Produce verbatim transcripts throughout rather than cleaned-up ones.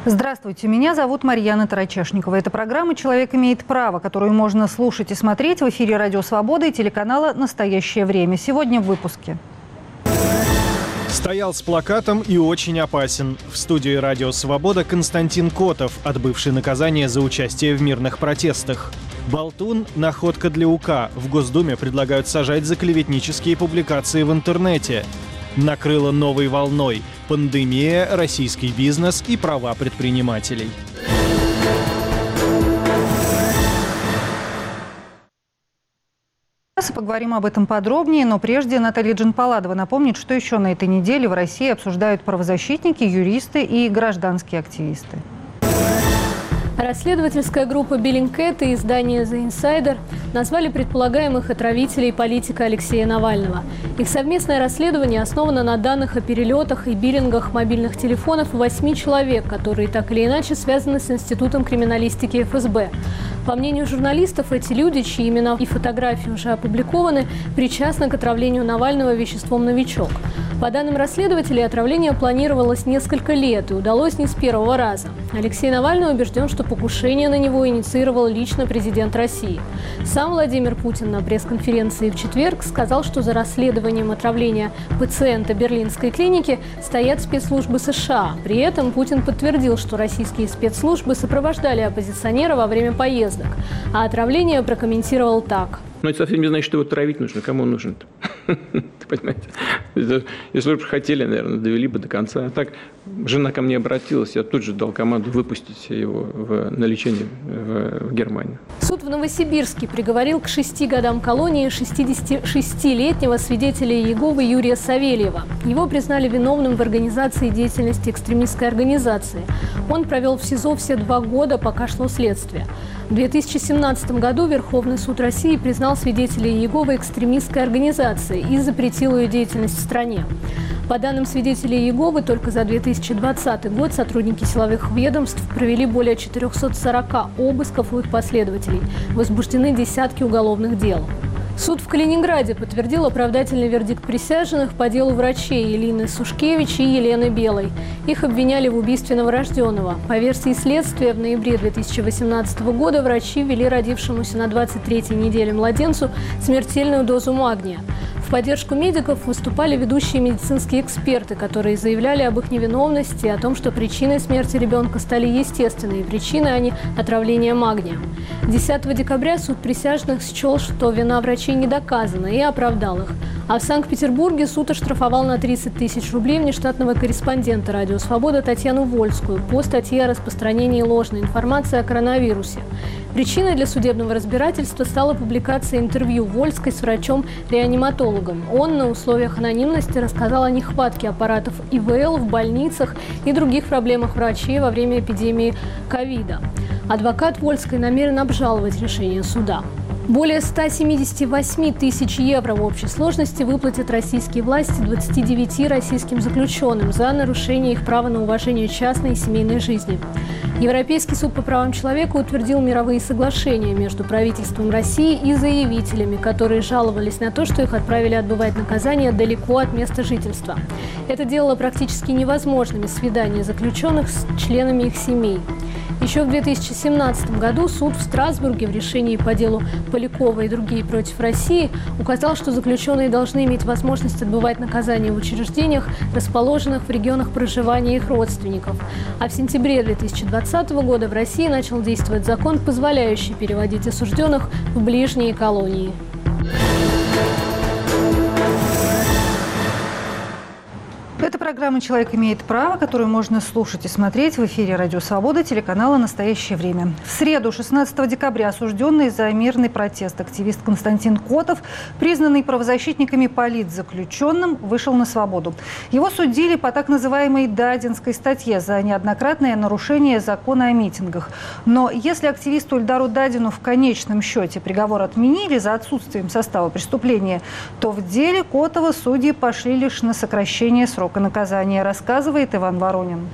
Здравствуйте, меня зовут Марьяна Тарачешникова. Это программа «Человек имеет право», которую можно слушать и смотреть в эфире «Радио Свобода» и телеканала «Настоящее время». Сегодня в выпуске. Стоял с плакатом и очень опасен. В студии «Радио Свобода» Константин Котов, отбывший наказание за участие в мирных протестах. Болтун – находка для УК. В Госдуме предлагают сажать за клеветнические публикации в интернете. Накрыло новой волной. Пандемия, российский бизнес и права предпринимателей. Сейчас поговорим об этом подробнее, но прежде Наталья Джанпаладова напомнит, что еще на этой неделе в России обсуждают правозащитники, юристы и гражданские активисты. Расследовательская группа Bellingcat и издание The Insider назвали предполагаемых отравителей политика Алексея Навального. Их совместное расследование основано на данных о перелетах и биллингах мобильных телефонов восьми человек, которые так или иначе связаны с Институтом криминалистики эф эс бэ. По мнению журналистов, эти люди, чьи имена и фотографии уже опубликованы, причастны к отравлению Навального веществом «Новичок». По данным расследователей, отравление планировалось несколько лет и удалось не с первого раза. Алексей Навальный убежден, что покушение на него инициировал лично президент России. Сам Владимир Путин на пресс-конференции в четверг сказал, что за расследованием отравления пациента берлинской клиники стоят спецслужбы США. При этом Путин подтвердил, что российские спецслужбы сопровождали оппозиционера во время поездок. А отравление прокомментировал так. Но это совсем не значит, что его травить нужно. Кому он нужен-то? Ты понимаете? Если бы хотели, наверное, довели бы до конца. А так жена ко мне обратилась, я тут же дал команду выпустить его в, на лечение в, в Германию. Суд в Новосибирске приговорил к шести годам колонии шестидесятишестилетнего свидетеля Иеговы Юрия Савельева. Его признали виновным в организации деятельности экстремистской организации. Он провел в СИЗО все два года, пока шло следствие. В две тысячи семнадцатом году Верховный суд России признал свидетелей Иеговы экстремистской организацией и запретил ее деятельность в стране. По данным свидетелей Иеговы, только за две тысячи двадцатый год сотрудники силовых ведомств провели более четырехсот сорока обысков у их последователей. Возбуждены десятки уголовных дел. Суд в Калининграде подтвердил оправдательный вердикт присяжных по делу врачей Элины Сушкевич и Елены Белой. Их обвиняли в убийстве новорожденного. По версии следствия, в ноябре две тысячи восемнадцатого года врачи ввели родившемуся на двадцать третьей неделе младенцу смертельную дозу магния. В поддержку медиков выступали ведущие медицинские эксперты, которые заявляли об их невиновности и о том, что причиной смерти ребенка стали естественные причины, а не отравление магнием. десятого декабря суд присяжных счел, что вина врачей не доказана, и оправдал их. А в Санкт-Петербурге суд оштрафовал на тридцать тысяч рублей внештатного корреспондента «Радио Свобода» Татьяну Вольскую по статье о распространении ложной информации о коронавирусе. Причиной для судебного разбирательства стала публикация интервью Вольской с врачом-реаниматологом. Он на условиях анонимности рассказал о нехватке аппаратов и вэ эл в больницах и других проблемах врачей во время эпидемии ковида. Адвокат Вольской намерен обжаловать решение суда. Более ста семидесяти восьми тысяч евро в общей сложности выплатят российские власти двадцати девяти российским заключенным за нарушение их права на уважение частной и семейной жизни. Европейский суд по правам человека утвердил мировые соглашения между правительством России и заявителями, которые жаловались на то, что их отправили отбывать наказание далеко от места жительства. Это делало практически невозможными свидания заключенных с членами их семей. Еще в две тысячи семнадцатом году суд в Страсбурге в решении по делу Полякова и другие против России указал, что заключенные должны иметь возможность отбывать наказание в учреждениях, расположенных в регионах проживания их родственников. А в сентябре две тысячи двадцатого года в России начал действовать закон, позволяющий переводить осужденных в ближние колонии. Это программа «Человек имеет право», которую можно слушать и смотреть в эфире «Радио Свобода» телеканала «Настоящее время». В среду, шестнадцатого декабря, осужденный за мирный протест активист Константин Котов, признанный правозащитниками политзаключенным, вышел на свободу. Его судили по так называемой Дадинской статье за неоднократное нарушение закона о митингах. Но если активисту Ильдару Дадину в конечном счете приговор отменили за отсутствием состава преступления, то в деле Котова судьи пошли лишь на сокращение срока наказания, рассказывает Иван Воронин.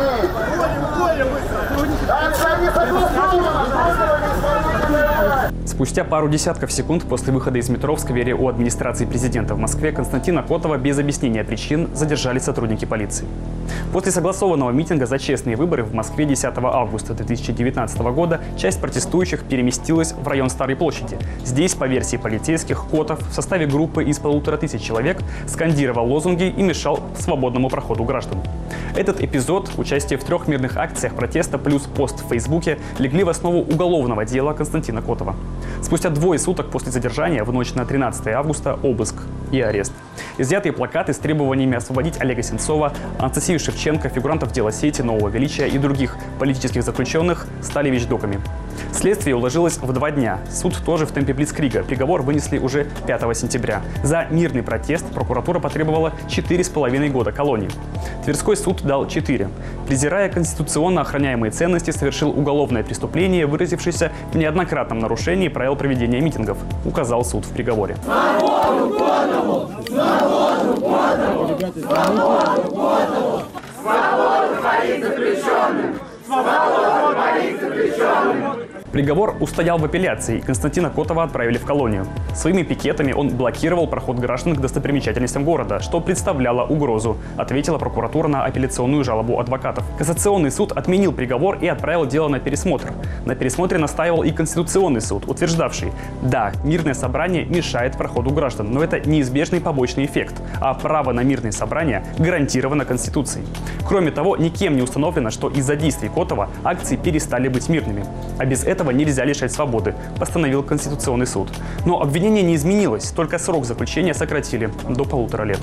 С Спустя пару десятков секунд после выхода из метро в сквере у администрации президента в Москве Константина Котова без объяснения причин задержали сотрудники полиции. После согласованного митинга за честные выборы в Москве десятого августа две тысячи девятнадцатого года часть протестующих переместилась в район Старой площади. Здесь, по версии полицейских, Котов в составе группы из полутора тысяч человек скандировал лозунги и мешал свободному проходу граждан. Этот эпизод, участие в трех мирных акциях протеста плюс пост в Фейсбуке легли в основу уголовного дела Константина Котова. Спустя двое суток после задержания в ночь на тринадцатое августа обыск и арест. Изъятые плакаты с требованиями освободить Олега Сенцова, Анастасию Шевченко, фигурантов дела сети «Нового величия» и других политических заключенных стали вещдоками. Следствие уложилось в два дня. Суд тоже в темпе блицкрига. Приговор вынесли уже пятого сентября. За мирный протест прокуратура потребовала четыре с половиной года колонии. Тверской суд дал четыре. Презирая конституционно охраняемые ценности, совершил уголовное преступление, выразившееся в неоднократном нарушении правил проведения митингов, указал суд в приговоре. Свободу Котову! Свободу Котову! Свободу Котову! Свободу твоим заключенным! Свободу твоим заключенным! Приговор устоял в апелляции, и Константина Котова отправили в колонию. Своими пикетами он блокировал проход граждан к достопримечательностям города, что представляло угрозу, ответила прокуратура на апелляционную жалобу адвокатов. Кассационный суд отменил приговор и отправил дело на пересмотр. На пересмотре настаивал и Конституционный суд, утверждавший: да, мирное собрание мешает проходу граждан, но это неизбежный побочный эффект, а право на мирные собрания гарантировано Конституцией. Кроме того, никем не установлено, что из-за действий Котова акции перестали быть мирными. А без этого Этого нельзя лишать свободы, постановил Конституционный суд. Но обвинение не изменилось, только срок заключения сократили до полутора лет.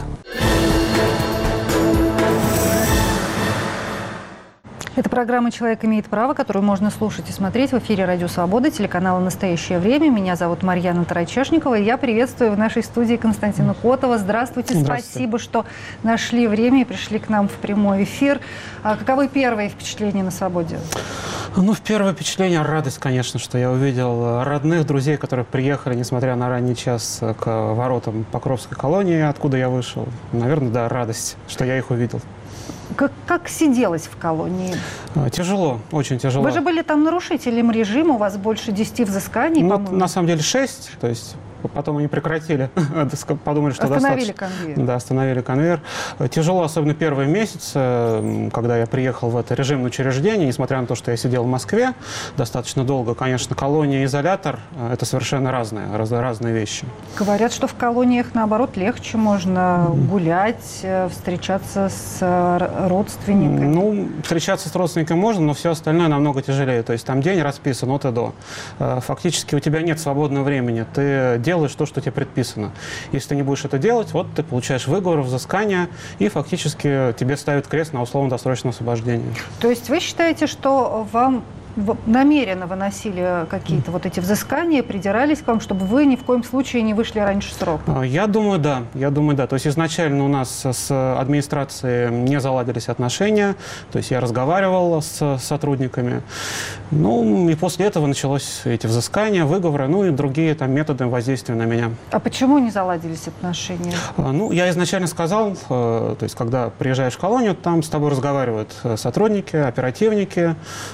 Это программа «Человек имеет право», которую можно слушать и смотреть в эфире «Радио Свобода», телеканала «Настоящее время». Меня зовут Марьяна Тарачешникова, и я приветствую в нашей студии Константина Котова. Здравствуйте, Здравствуйте. Спасибо, что нашли время и пришли к нам в прямой эфир. А каковы первые впечатления на свободе? Ну, первое впечатление – радость, конечно, что я увидел родных, друзей, которые приехали, несмотря на ранний час, к воротам Покровской колонии, откуда я вышел. Наверное, да, радость, что я их увидел. Как, как сиделось в колонии? Тяжело, очень тяжело. Вы же были там нарушителем режима, у вас больше десяти взысканий, ну, по-моему. На самом деле шесть, то есть потом они прекратили, подумали, что остановили достаточно. конвейер. Да, остановили конвейер. Тяжело, особенно первые месяцы, когда я приехал в это режимное учреждение, несмотря на то, что я сидел в Москве достаточно долго. Конечно, колония и изолятор – это совершенно разные, раз, разные вещи. Говорят, что в колониях, наоборот, легче, можно mm-hmm. гулять, встречаться с родственниками. Ну, встречаться с родственниками можно, но все остальное намного тяжелее. То есть там день расписан от и до. Фактически у тебя нет свободного времени. Ты делаешь то, что тебе предписано. Если ты не будешь это делать, вот ты получаешь выговор, взыскание, и фактически тебе ставят крест на условно-досрочное освобождение. То есть вы считаете, что вам намеренно выносили какие-то вот эти взыскания, придирались к вам, чтобы вы ни в коем случае не вышли раньше срока? Я думаю, да. Я думаю, да. То есть изначально у нас с администрацией не заладились отношения, то есть я разговаривал с сотрудниками. Ну, и после этого началось эти взыскания, выговоры, ну и другие там методы воздействия на меня. А почему не заладились отношения? Ну, я изначально сказал, то есть когда приезжаешь в колонию, там с тобой разговаривают сотрудники, оперативники.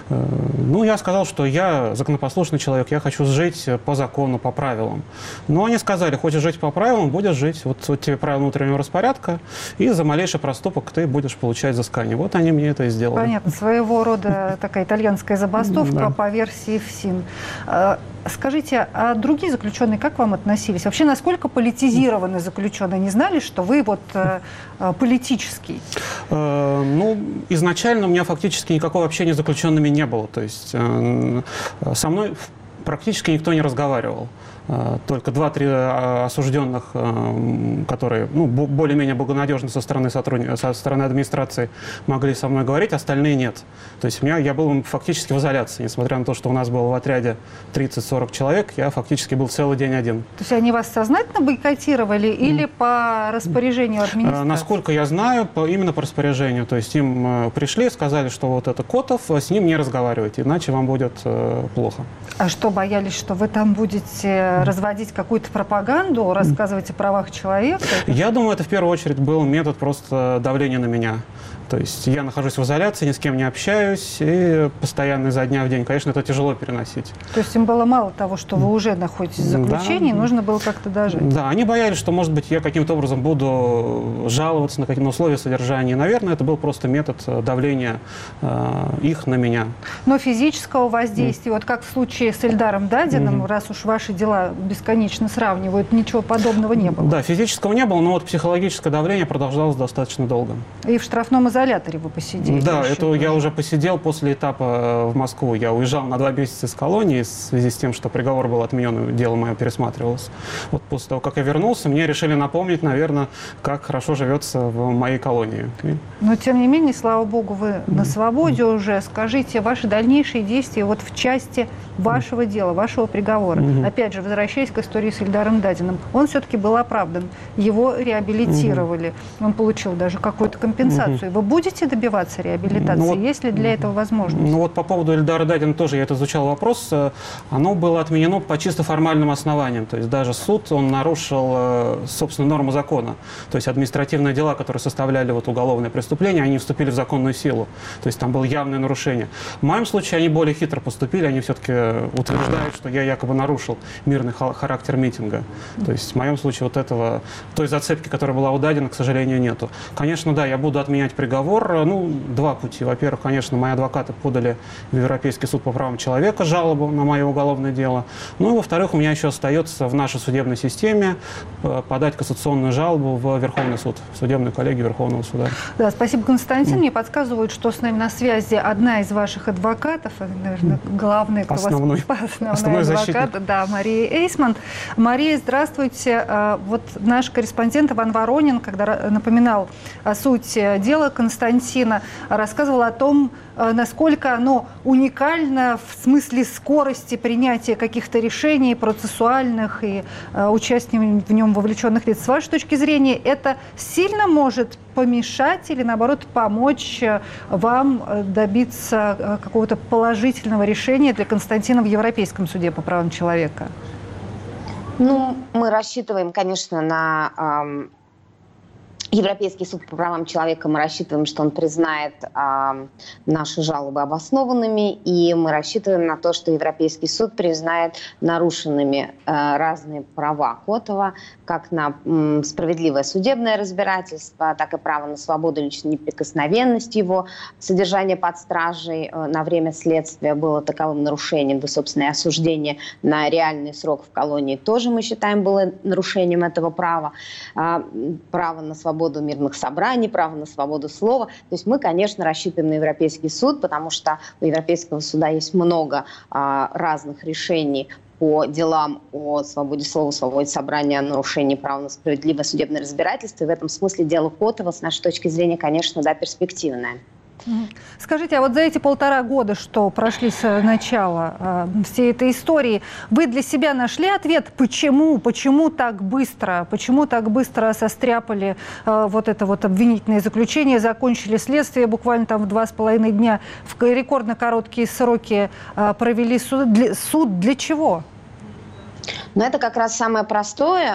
Ну, я сказал, что я законопослушный человек, я хочу жить по закону, по правилам. Но они сказали: хочешь жить по правилам, будешь жить. Вот, вот тебе правила внутреннего распорядка, и за малейший проступок ты будешь получать взыскание. Вот они мне это и сделали. Понятно. Своего рода такая итальянская забастовка по версии ФСИН. Скажите, а другие заключенные как к вам относились? Вообще, насколько политизированы заключенные? Не знали, что вы вот э, политический? Э, ну, изначально у меня фактически никакого общения с заключенными не было. То есть э, со мной практически никто не разговаривал. Только два-три осужденных, которые ну, более-менее благонадежно со стороны, сотрудников, со стороны администрации могли со мной говорить, остальные нет. То есть у меня, я был фактически в изоляции. Несмотря на то, что у нас было в отряде тридцать-сорок человек, я фактически был целый день один. То есть они вас сознательно бойкотировали или по распоряжению администрации? Насколько я знаю, по, именно по распоряжению. То есть им пришли, сказали, что вот это Котов, с ним не разговаривайте, иначе вам будет э, плохо. А что, боялись, что вы там будете разводить какую-то пропаганду, рассказывать о правах человека? Я думаю, это в первую очередь был метод просто давления на меня. То есть я нахожусь в изоляции, ни с кем не общаюсь, и постоянно изо дня в день. Конечно, это тяжело переносить. То есть им было мало того, что вы уже находитесь в заключении, да. нужно было как-то дожить. Да, они боялись, что, может быть, я каким-то образом буду жаловаться на какие-то условия содержания. Наверное, это был просто метод давления э, их на меня. Но физического воздействия, mm. вот как в случае с Эльдаром Дадиным, mm-hmm. раз уж ваши дела бесконечно сравнивают, ничего подобного не было? Да, физического не было, но вот психологическое давление продолжалось достаточно долго. И в штрафном изоляторе вы посидели? Да, это тоже. Я уже посидел после этапа в Москву. Я уезжал на два месяца из колонии в связи с тем, что приговор был отменен, и дело мое пересматривалось. Вот после того, как я вернулся, мне решили напомнить, наверное, как хорошо живется в моей колонии. Но, тем не менее, слава богу, вы mm-hmm. на свободе mm-hmm. уже. Скажите, ваши дальнейшие действия вот в части вашего дела, вашего приговора. Mm-hmm. Опять же, возвращаясь к истории с Эльдаром Дадиным, он все-таки был оправдан. Его реабилитировали. Mm-hmm. Он получил даже какую-то компенсацию. Mm-hmm. Вы будете добиваться реабилитации? Ну, вот, есть ли для этого возможность? Ну вот по поводу Эльдара Дадина тоже я это изучал вопрос. Оно было отменено по чисто формальным основаниям. То есть даже суд, он нарушил, собственно, норму закона. То есть административные дела, которые составляли вот уголовное преступление, они вступили в законную силу. То есть там было явное нарушение. В моем случае они более хитро поступили. Они все-таки утверждают, что я якобы нарушил мирный характер митинга. То есть в моем случае вот этого, той зацепки, которая была у Дадина, к сожалению, нету. Конечно, да, я буду отменять приговор. Ну, два пути. Во-первых, конечно, мои адвокаты подали в Европейский суд по правам человека жалобу на мое уголовное дело. Ну и, во-вторых, у меня еще остается в нашей судебной системе подать кассационную жалобу в Верховный суд, в судебную коллегию Верховного суда. Да, спасибо, Константин. Mm. Мне подсказывают, что с нами на связи одна из ваших адвокатов, наверное, главная, кто основной, вас... Основной, основной адвокат, да, Мария Эйсман. Мария, здравствуйте. Вот наш корреспондент Иван Воронин, когда напоминал суть дела Константина, рассказывал о том, насколько оно уникально в смысле скорости принятия каких-то решений процессуальных и э, участия в нем вовлеченных лиц. С вашей точки зрения, это сильно может помешать или, наоборот, помочь вам добиться какого-то положительного решения для Константина в Европейском суде по правам человека? Ну, мы рассчитываем, конечно, на... Эм... Европейский суд по правам человека, мы рассчитываем, что он признает э, наши жалобы обоснованными, и мы рассчитываем на то, что Европейский суд признает нарушенными э, разные права Котова, как на м, справедливое судебное разбирательство, так и право на свободу личной неприкосновенности его. Содержание под стражей э, на время следствия было таковым нарушением, да, собственно, и осуждение на реальный срок в колонии тоже, мы считаем, было нарушением этого права. Э, право на свободу мирных собраний, право на свободу слова. То есть мы, конечно, рассчитываем на Европейский суд, потому что у Европейского суда есть много а, разных решений по делам о свободе слова, свободе собрания, о нарушении права на справедливое судебное разбирательство. И в этом смысле дело Котова, с нашей точки зрения, конечно, да, перспективное. Скажите, а вот за эти полтора года, что прошли с начала э, всей этой истории, вы для себя нашли ответ, почему, почему так быстро, почему так быстро состряпали э, вот это вот обвинительное заключение, закончили следствие буквально там в два с половиной дня, в рекордно короткие сроки э, провели суд для, суд для чего? Но это как раз самое простое.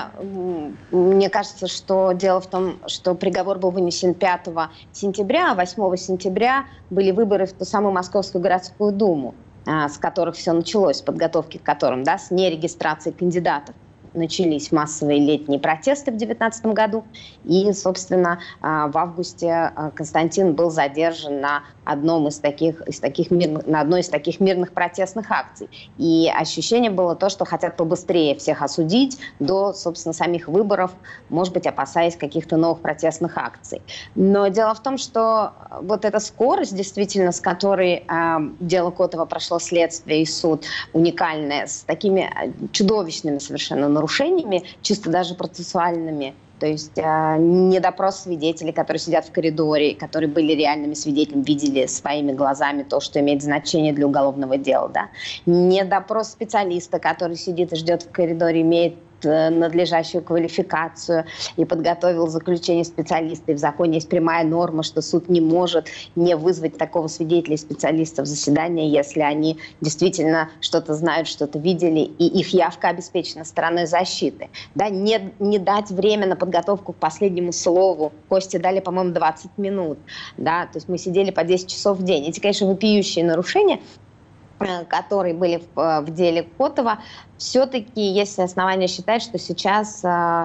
Мне кажется, что дело в том, что приговор был вынесен пятого сентября, а восьмого сентября были выборы в ту самую Московскую городскую думу, с которых все началось, с подготовки к которым, да, с нерегистрации кандидатов. Начались массовые летние протесты в две тысячи девятнадцатом году, и, собственно, в августе Константин был задержан на одном из таких, из таких мирных, на одной из таких мирных протестных акций. И ощущение было то, что хотят побыстрее всех осудить до, собственно, самих выборов, может быть, опасаясь каких-то новых протестных акций. Но дело в том, что вот эта скорость, действительно, с которой э, дело Котова прошло следствие и суд, уникальная, с такими чудовищными совершенно нарушениями, чисто даже процессуальными. То есть э, не допрос свидетелей, которые сидят в коридоре, которые были реальными свидетелями, видели своими глазами то, что имеет значение для уголовного дела. Да? Не допрос специалиста, который сидит и ждет в коридоре, имеет надлежащую квалификацию и подготовил заключение специалиста. И в законе есть прямая норма, что суд не может не вызвать такого свидетеля и специалиста в заседание, если они действительно что-то знают, что-то видели, и их явка обеспечена стороной защиты. Да, не, не дать время на подготовку к последнему слову. Косте дали, по-моему, двадцать минут. Да, то есть мы сидели по десять часов в день. Эти, конечно, вопиющие нарушения, которые были в, в деле Котова, все-таки есть основания считать, что сейчас,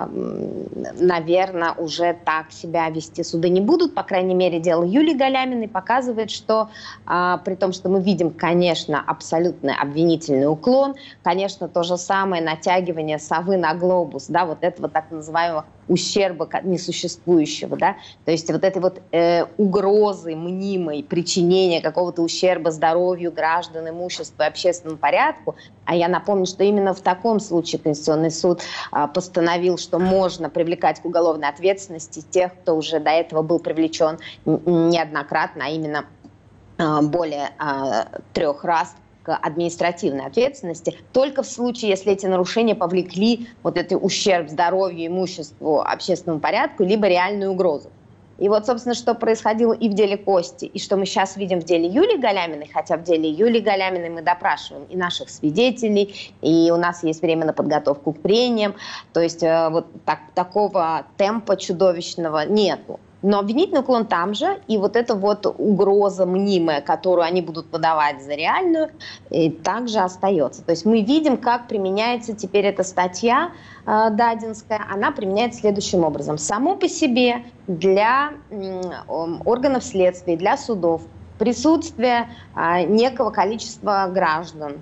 наверное, уже так себя вести суды не будут. По крайней мере, дело Юлии Галяминой показывает, что при том, что мы видим, конечно, абсолютный обвинительный уклон, конечно, то же самое натягивание совы на глобус, да, вот этого так называемого ущерба несуществующего, да, то есть вот этой вот э, угрозы мнимой причинения какого-то ущерба здоровью граждан, имуществу и общественному порядку. А я напомню, что именно в таком случае Конституционный суд а, постановил, что можно привлекать к уголовной ответственности тех, кто уже до этого был привлечен неоднократно, а именно а, более а, трех раз к административной ответственности, только в случае, если эти нарушения повлекли вот этот ущерб здоровью, имуществу, общественному порядку, либо реальную угрозу. И вот, собственно, что происходило и в деле Кости, и что мы сейчас видим в деле Юлии Галяминой, хотя в деле Юлии Галяминой мы допрашиваем и наших свидетелей, и у нас есть время на подготовку к прениям, то есть вот так, такого темпа чудовищного нету. Но обвинительный уклон там же, и вот эта вот угроза мнимая, которую они будут подавать за реальную, также остается. То есть мы видим, как применяется теперь эта статья э, Дадинская. Она применяется следующим образом. Само по себе для э, органов следствия, для судов присутствие э, некого количества граждан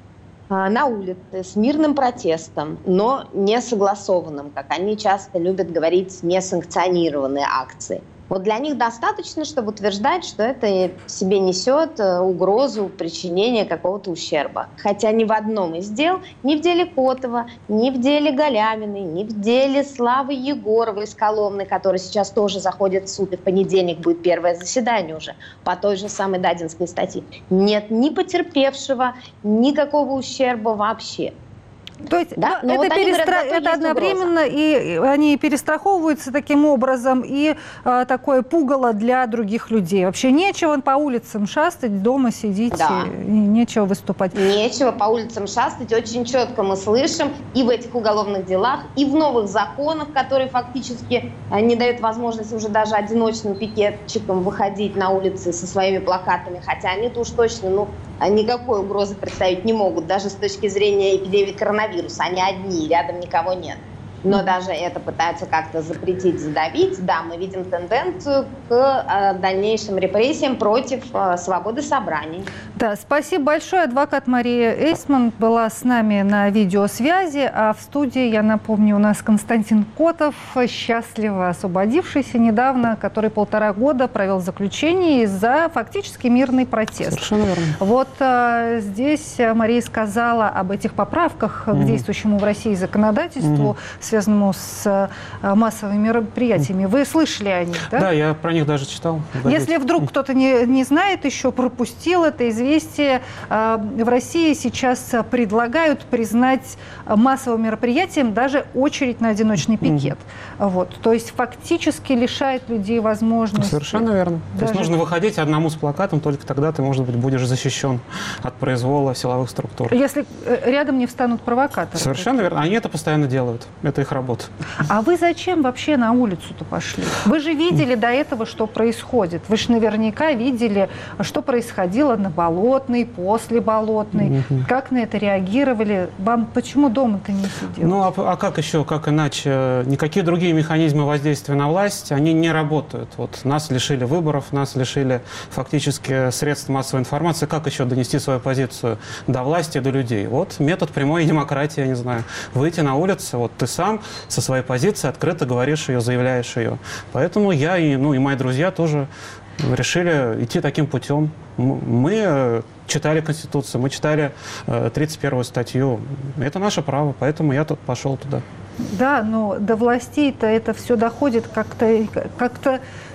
на улице с мирным протестом, но не согласованным, как они часто любят говорить, несанкционированные акции. Вот для них достаточно, чтобы утверждать, что это в себе несет угрозу причинения какого-то ущерба. Хотя ни в одном из дел, ни в деле Котова, ни в деле Галяминой, ни в деле Славы Егоровой из Коломны, который сейчас тоже заходит в суд, и в понедельник будет первое заседание уже по той же самой Дадинской статье, нет ни потерпевшего, никакого ущерба вообще. То есть да? это, вот перестра... говорят, это одновременно, и они перестраховываются таким образом, и а, такое пугало для других людей. Вообще нечего по улицам шастать, дома сидеть, да. и нечего выступать. Нечего по улицам шастать. Очень четко мы слышим и в этих уголовных делах, и в новых законах, которые фактически не дают возможности уже даже одиночным пикетчикам выходить на улицы со своими плакатами, хотя они-то уж точно, ну, никакой угрозы представить не могут, даже с точки зрения эпидемии коронавируса. Они одни, рядом никого нет. Но даже это пытаются как-то запретить, задавить. Да, мы видим тенденцию к э, дальнейшим репрессиям против э, свободы собраний. Да, спасибо большое. Адвокат Мария Эйсман была с нами на видеосвязи, а в студии, я напомню, у нас Константин Котов, счастливо освободившийся недавно, который полтора года провел заключение за фактически мирный протест. Совершенно верно. Вот э, здесь Мария сказала об этих поправках mm-hmm. к действующему в России законодательству, mm-hmm. связанному с массовыми мероприятиями. Вы слышали о них, да? Да, я про них даже читал. Если вдруг кто-то не, не знает еще, пропустил это известие, в России сейчас предлагают признать массовым мероприятием даже очередь на одиночный пикет. Mm-hmm. Вот. То есть фактически лишает людей возможности. Совершенно верно. Даже... То есть нужно выходить одному с плакатом, только тогда ты, может быть, будешь защищен от произвола силовых структур. Если рядом не встанут провокаторы. Совершенно верно. Они это постоянно делают. Это их работа. А вы зачем вообще на улицу-то пошли? Вы же видели до этого, что происходит. Вы же наверняка видели, что происходило на Болотной, после Болотной. Mm-hmm. Как на это реагировали? Вам почему дома-то не сидели? Ну, а, а как еще, как иначе? Никакие другие механизмы воздействия на власть, они не работают. Вот нас лишили выборов, нас лишили фактически средств массовой информации. Как еще донести свою позицию до власти, до людей? Вот метод прямой демократии, я не знаю. Выйти на улицу, вот ты сам со своей позиции открыто говоришь ее, заявляешь ее. Поэтому я и, ну, и мои друзья тоже решили идти таким путем. Мы читали Конституцию, мы читали тридцать первую статью. Это наше право, поэтому я тут пошел туда. Да, но до властей-то это все доходит как-то, как-то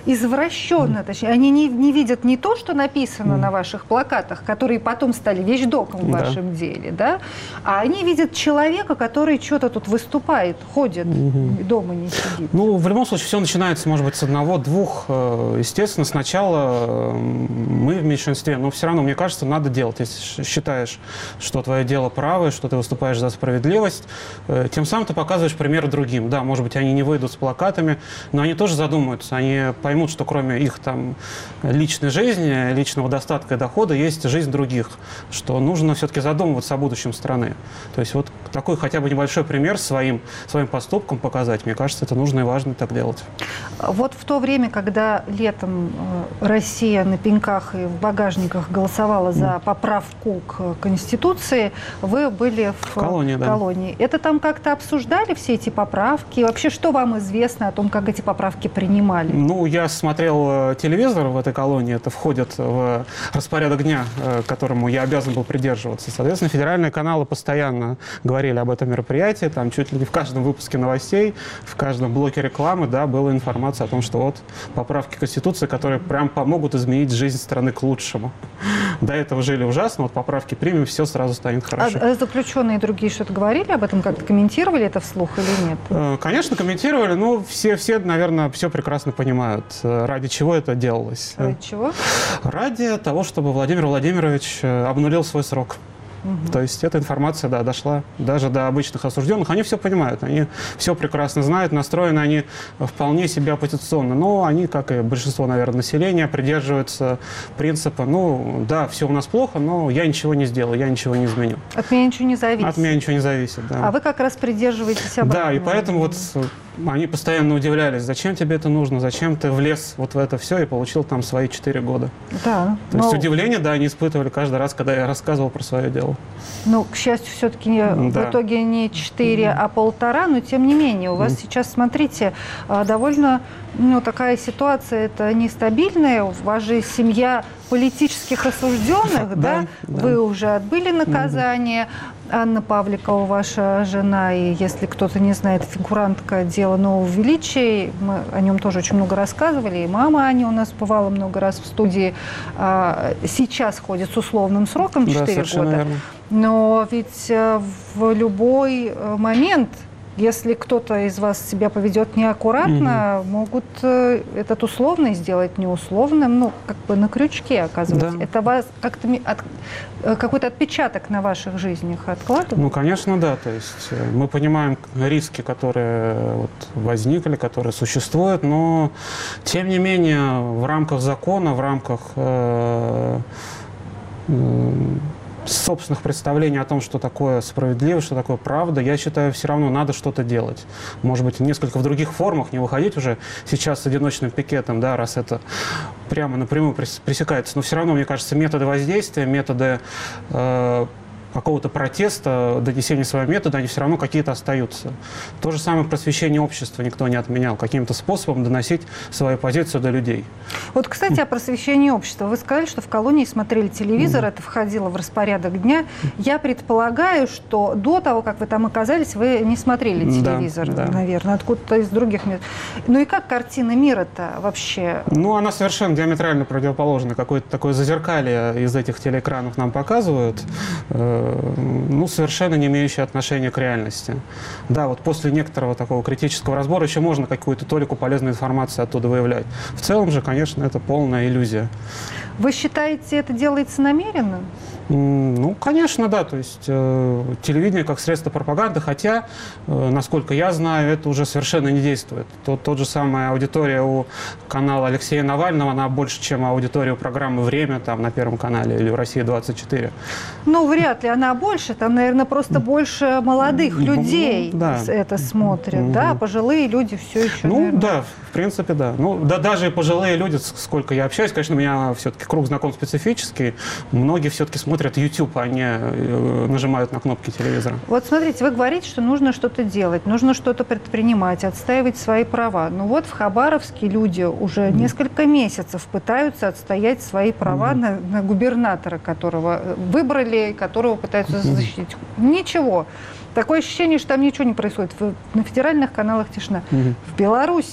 извращенно, точнее, они не, не видят не то, что написано mm. на ваших плакатах, которые потом стали вещдоком в да. вашем деле, да, а они видят человека, который что-то тут выступает, ходит, mm-hmm. дома не сидит. Ну, в любом случае, все начинается, может быть, с одного-двух. Естественно, сначала мы в меньшинстве, но все равно, мне кажется, надо делать. Если считаешь, что твое дело правое, что ты выступаешь за справедливость, тем самым ты показываешь пример другим. Да, может быть, они не выйдут с плакатами, но они тоже задумаются, они поймут, что кроме их там личной жизни, личного достатка и дохода есть жизнь других, что нужно все-таки задумываться о будущем страны. То есть вот такой хотя бы небольшой пример своим, своим поступком показать, мне кажется, это нужно и важно так делать. Вот в то время, когда летом Россия на пеньках и в багажниках голосовала за поправку к Конституции, вы были в, в колонии, да. колонии. Это там как-то обсуждали все эти поправки? Вообще, что вам известно о том, как эти поправки принимали? Ну, я смотрел телевизор в этой колонии, это входит в распорядок дня, к которому я обязан был придерживаться. Соответственно, федеральные каналы постоянно говорили об этом мероприятии, там чуть ли не в каждом выпуске новостей, в каждом блоке рекламы, да, была информация о том, что вот поправки к Конституции, которые прям помогут изменить жизнь страны к лучшему. До этого жили ужасно, вот поправки примем, все сразу станет хорошо. А заключенные другие что-то говорили об этом, как-то комментировали это вслух или нет? Конечно, комментировали, но все, все, наверное, все прекрасно понимают, ради чего это делалось. Ради чего? Ради того, чтобы Владимир Владимирович обнулил свой срок. Угу. То есть эта информация, да, дошла даже до обычных осужденных. Они все понимают, они все прекрасно знают, настроены они вполне себе оппозиционно. Но они, как и большинство, наверное, населения, придерживаются принципа, ну, да, все у нас плохо, но я ничего не сделаю, я ничего не изменю. От меня ничего не зависит. От меня ничего не зависит, да. А вы как раз придерживаетесь обратного. Да, и поэтому вот они постоянно удивлялись, зачем тебе это нужно, зачем ты влез вот в это все и получил там свои четыре года. Да. То но... есть удивление, да, они испытывали каждый раз, когда я рассказывал про свое дело. Ну, к счастью, все-таки да. в итоге не четыре, mm-hmm. а полтора, но тем не менее, у вас mm-hmm. сейчас, смотрите, довольно ну, такая ситуация, это нестабильная, у вас же семья политических осужденных, да? да? Вы уже отбыли наказание. Mm-hmm. Анна Павликова, ваша жена, и если кто-то не знает, фигурантка дела нового величия, мы о нем тоже очень много рассказывали, и мама Аня у нас бывала много раз в студии, сейчас ходит с условным сроком четыре да, года, верно. Но ведь в любой момент, если кто-то из вас себя поведет неаккуратно, угу. могут этот условный сделать неусловным, ну, как бы на крючке оказывается. Да. Это вас как-то от, какой-то отпечаток на ваших жизнях откладывает? Ну, конечно, да. То есть мы понимаем риски, которые вот возникли, которые существуют, но тем не менее в рамках закона, в рамках э, э, собственных представлений о том, что такое справедливость, что такое правда, я считаю, все равно надо что-то делать. Может быть, несколько в других формах, не выходить уже сейчас с одиночным пикетом, да, раз это прямо напрямую пресекается. Но все равно, мне кажется, методы воздействия, методы э, какого-то протеста, донесения своего метода, они все равно какие-то остаются. То же самое просвещение общества никто не отменял. Каким-то способом доносить свою позицию до людей. Вот, кстати, о просвещении общества. Вы сказали, что в колонии смотрели телевизор, mm-hmm. это входило в распорядок дня. Я предполагаю, что до того, как вы там оказались, вы не смотрели телевизор, да, да. наверное, откуда-то из других мест. Ну и как картина мира-то вообще? Ну, она совершенно диаметрально противоположна. Какое-то такое зазеркалье из этих телеэкранов нам показывают. Ну, совершенно не имеющие отношения к реальности. Да, вот после некоторого такого критического разбора еще можно какую-то толику полезной информации оттуда выявлять. В целом же, конечно, это полная иллюзия. Вы считаете, это делается намеренно? Ну, конечно, да. То есть э, телевидение как средство пропаганды, хотя, э, насколько я знаю, это уже совершенно не действует. Тот, тот же самая аудитория у канала Алексея Навального, она больше, чем аудитория у программы «Время» там, на Первом канале или у «Россия двадцать четыре». Ну, вряд ли она больше. Там, наверное, просто больше молодых людей ну, да. это смотрят. Mm-hmm. Да, пожилые люди все еще, Ну, наверное... да, в принципе, да. Ну, да, даже и пожилые люди, сколько я общаюсь, конечно, у меня все-таки круг знаком специфический. Многие все-таки смотрят YouTube, а не нажимают на кнопки телевизора. Вот смотрите, вы говорите, что нужно что-то делать, нужно что-то предпринимать, отстаивать свои права. Ну вот в Хабаровске люди уже mm. несколько месяцев пытаются отстоять свои права mm. на, на губернатора, которого выбрали, которого пытаются mm. защитить. Ничего. Такое ощущение, что там ничего не происходит. На федеральных каналах тишина. Mm. В Белоруссии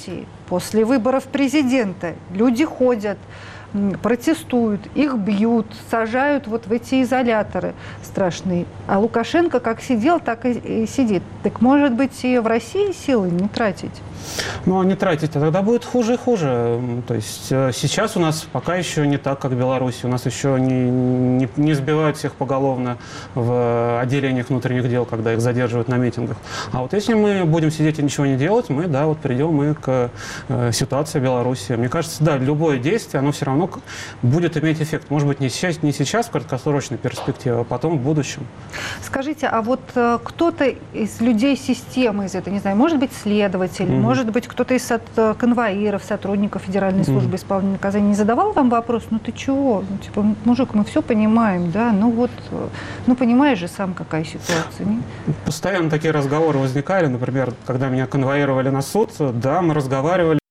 после выборов президента люди ходят, протестуют, их бьют, сажают вот в эти изоляторы страшные. А Лукашенко как сидел, так и сидит. Так может быть и в России силы не тратить? Ну, не тратить, а тогда будет хуже и хуже. То есть сейчас у нас пока еще не так, как в Беларуси. У нас еще не, не, не сбивают всех поголовно в отделениях внутренних дел, когда их задерживают на митингах. А вот если мы будем сидеть и ничего не делать, мы, да, вот придем мы к э, ситуации в Беларуси. Мне кажется, да, любое действие, оно все равно будет иметь эффект. Может быть, не сейчас, не сейчас в краткосрочной перспективе, а потом в будущем. Скажите, а вот э, кто-то из людей системы, из этой, не знаю, может быть, следователь, mm-hmm. может быть, кто-то из от, конвоиров, сотрудников Федеральной службы mm-hmm. исполнения наказаний не задавал вам вопрос, ну ты чего? Ну, типа, мужик, мы все понимаем, да, ну вот, ну понимаешь же сам, какая ситуация. Не? Постоянно такие разговоры возникали, например, когда меня конвоировали на суд, да, мы разговаривали.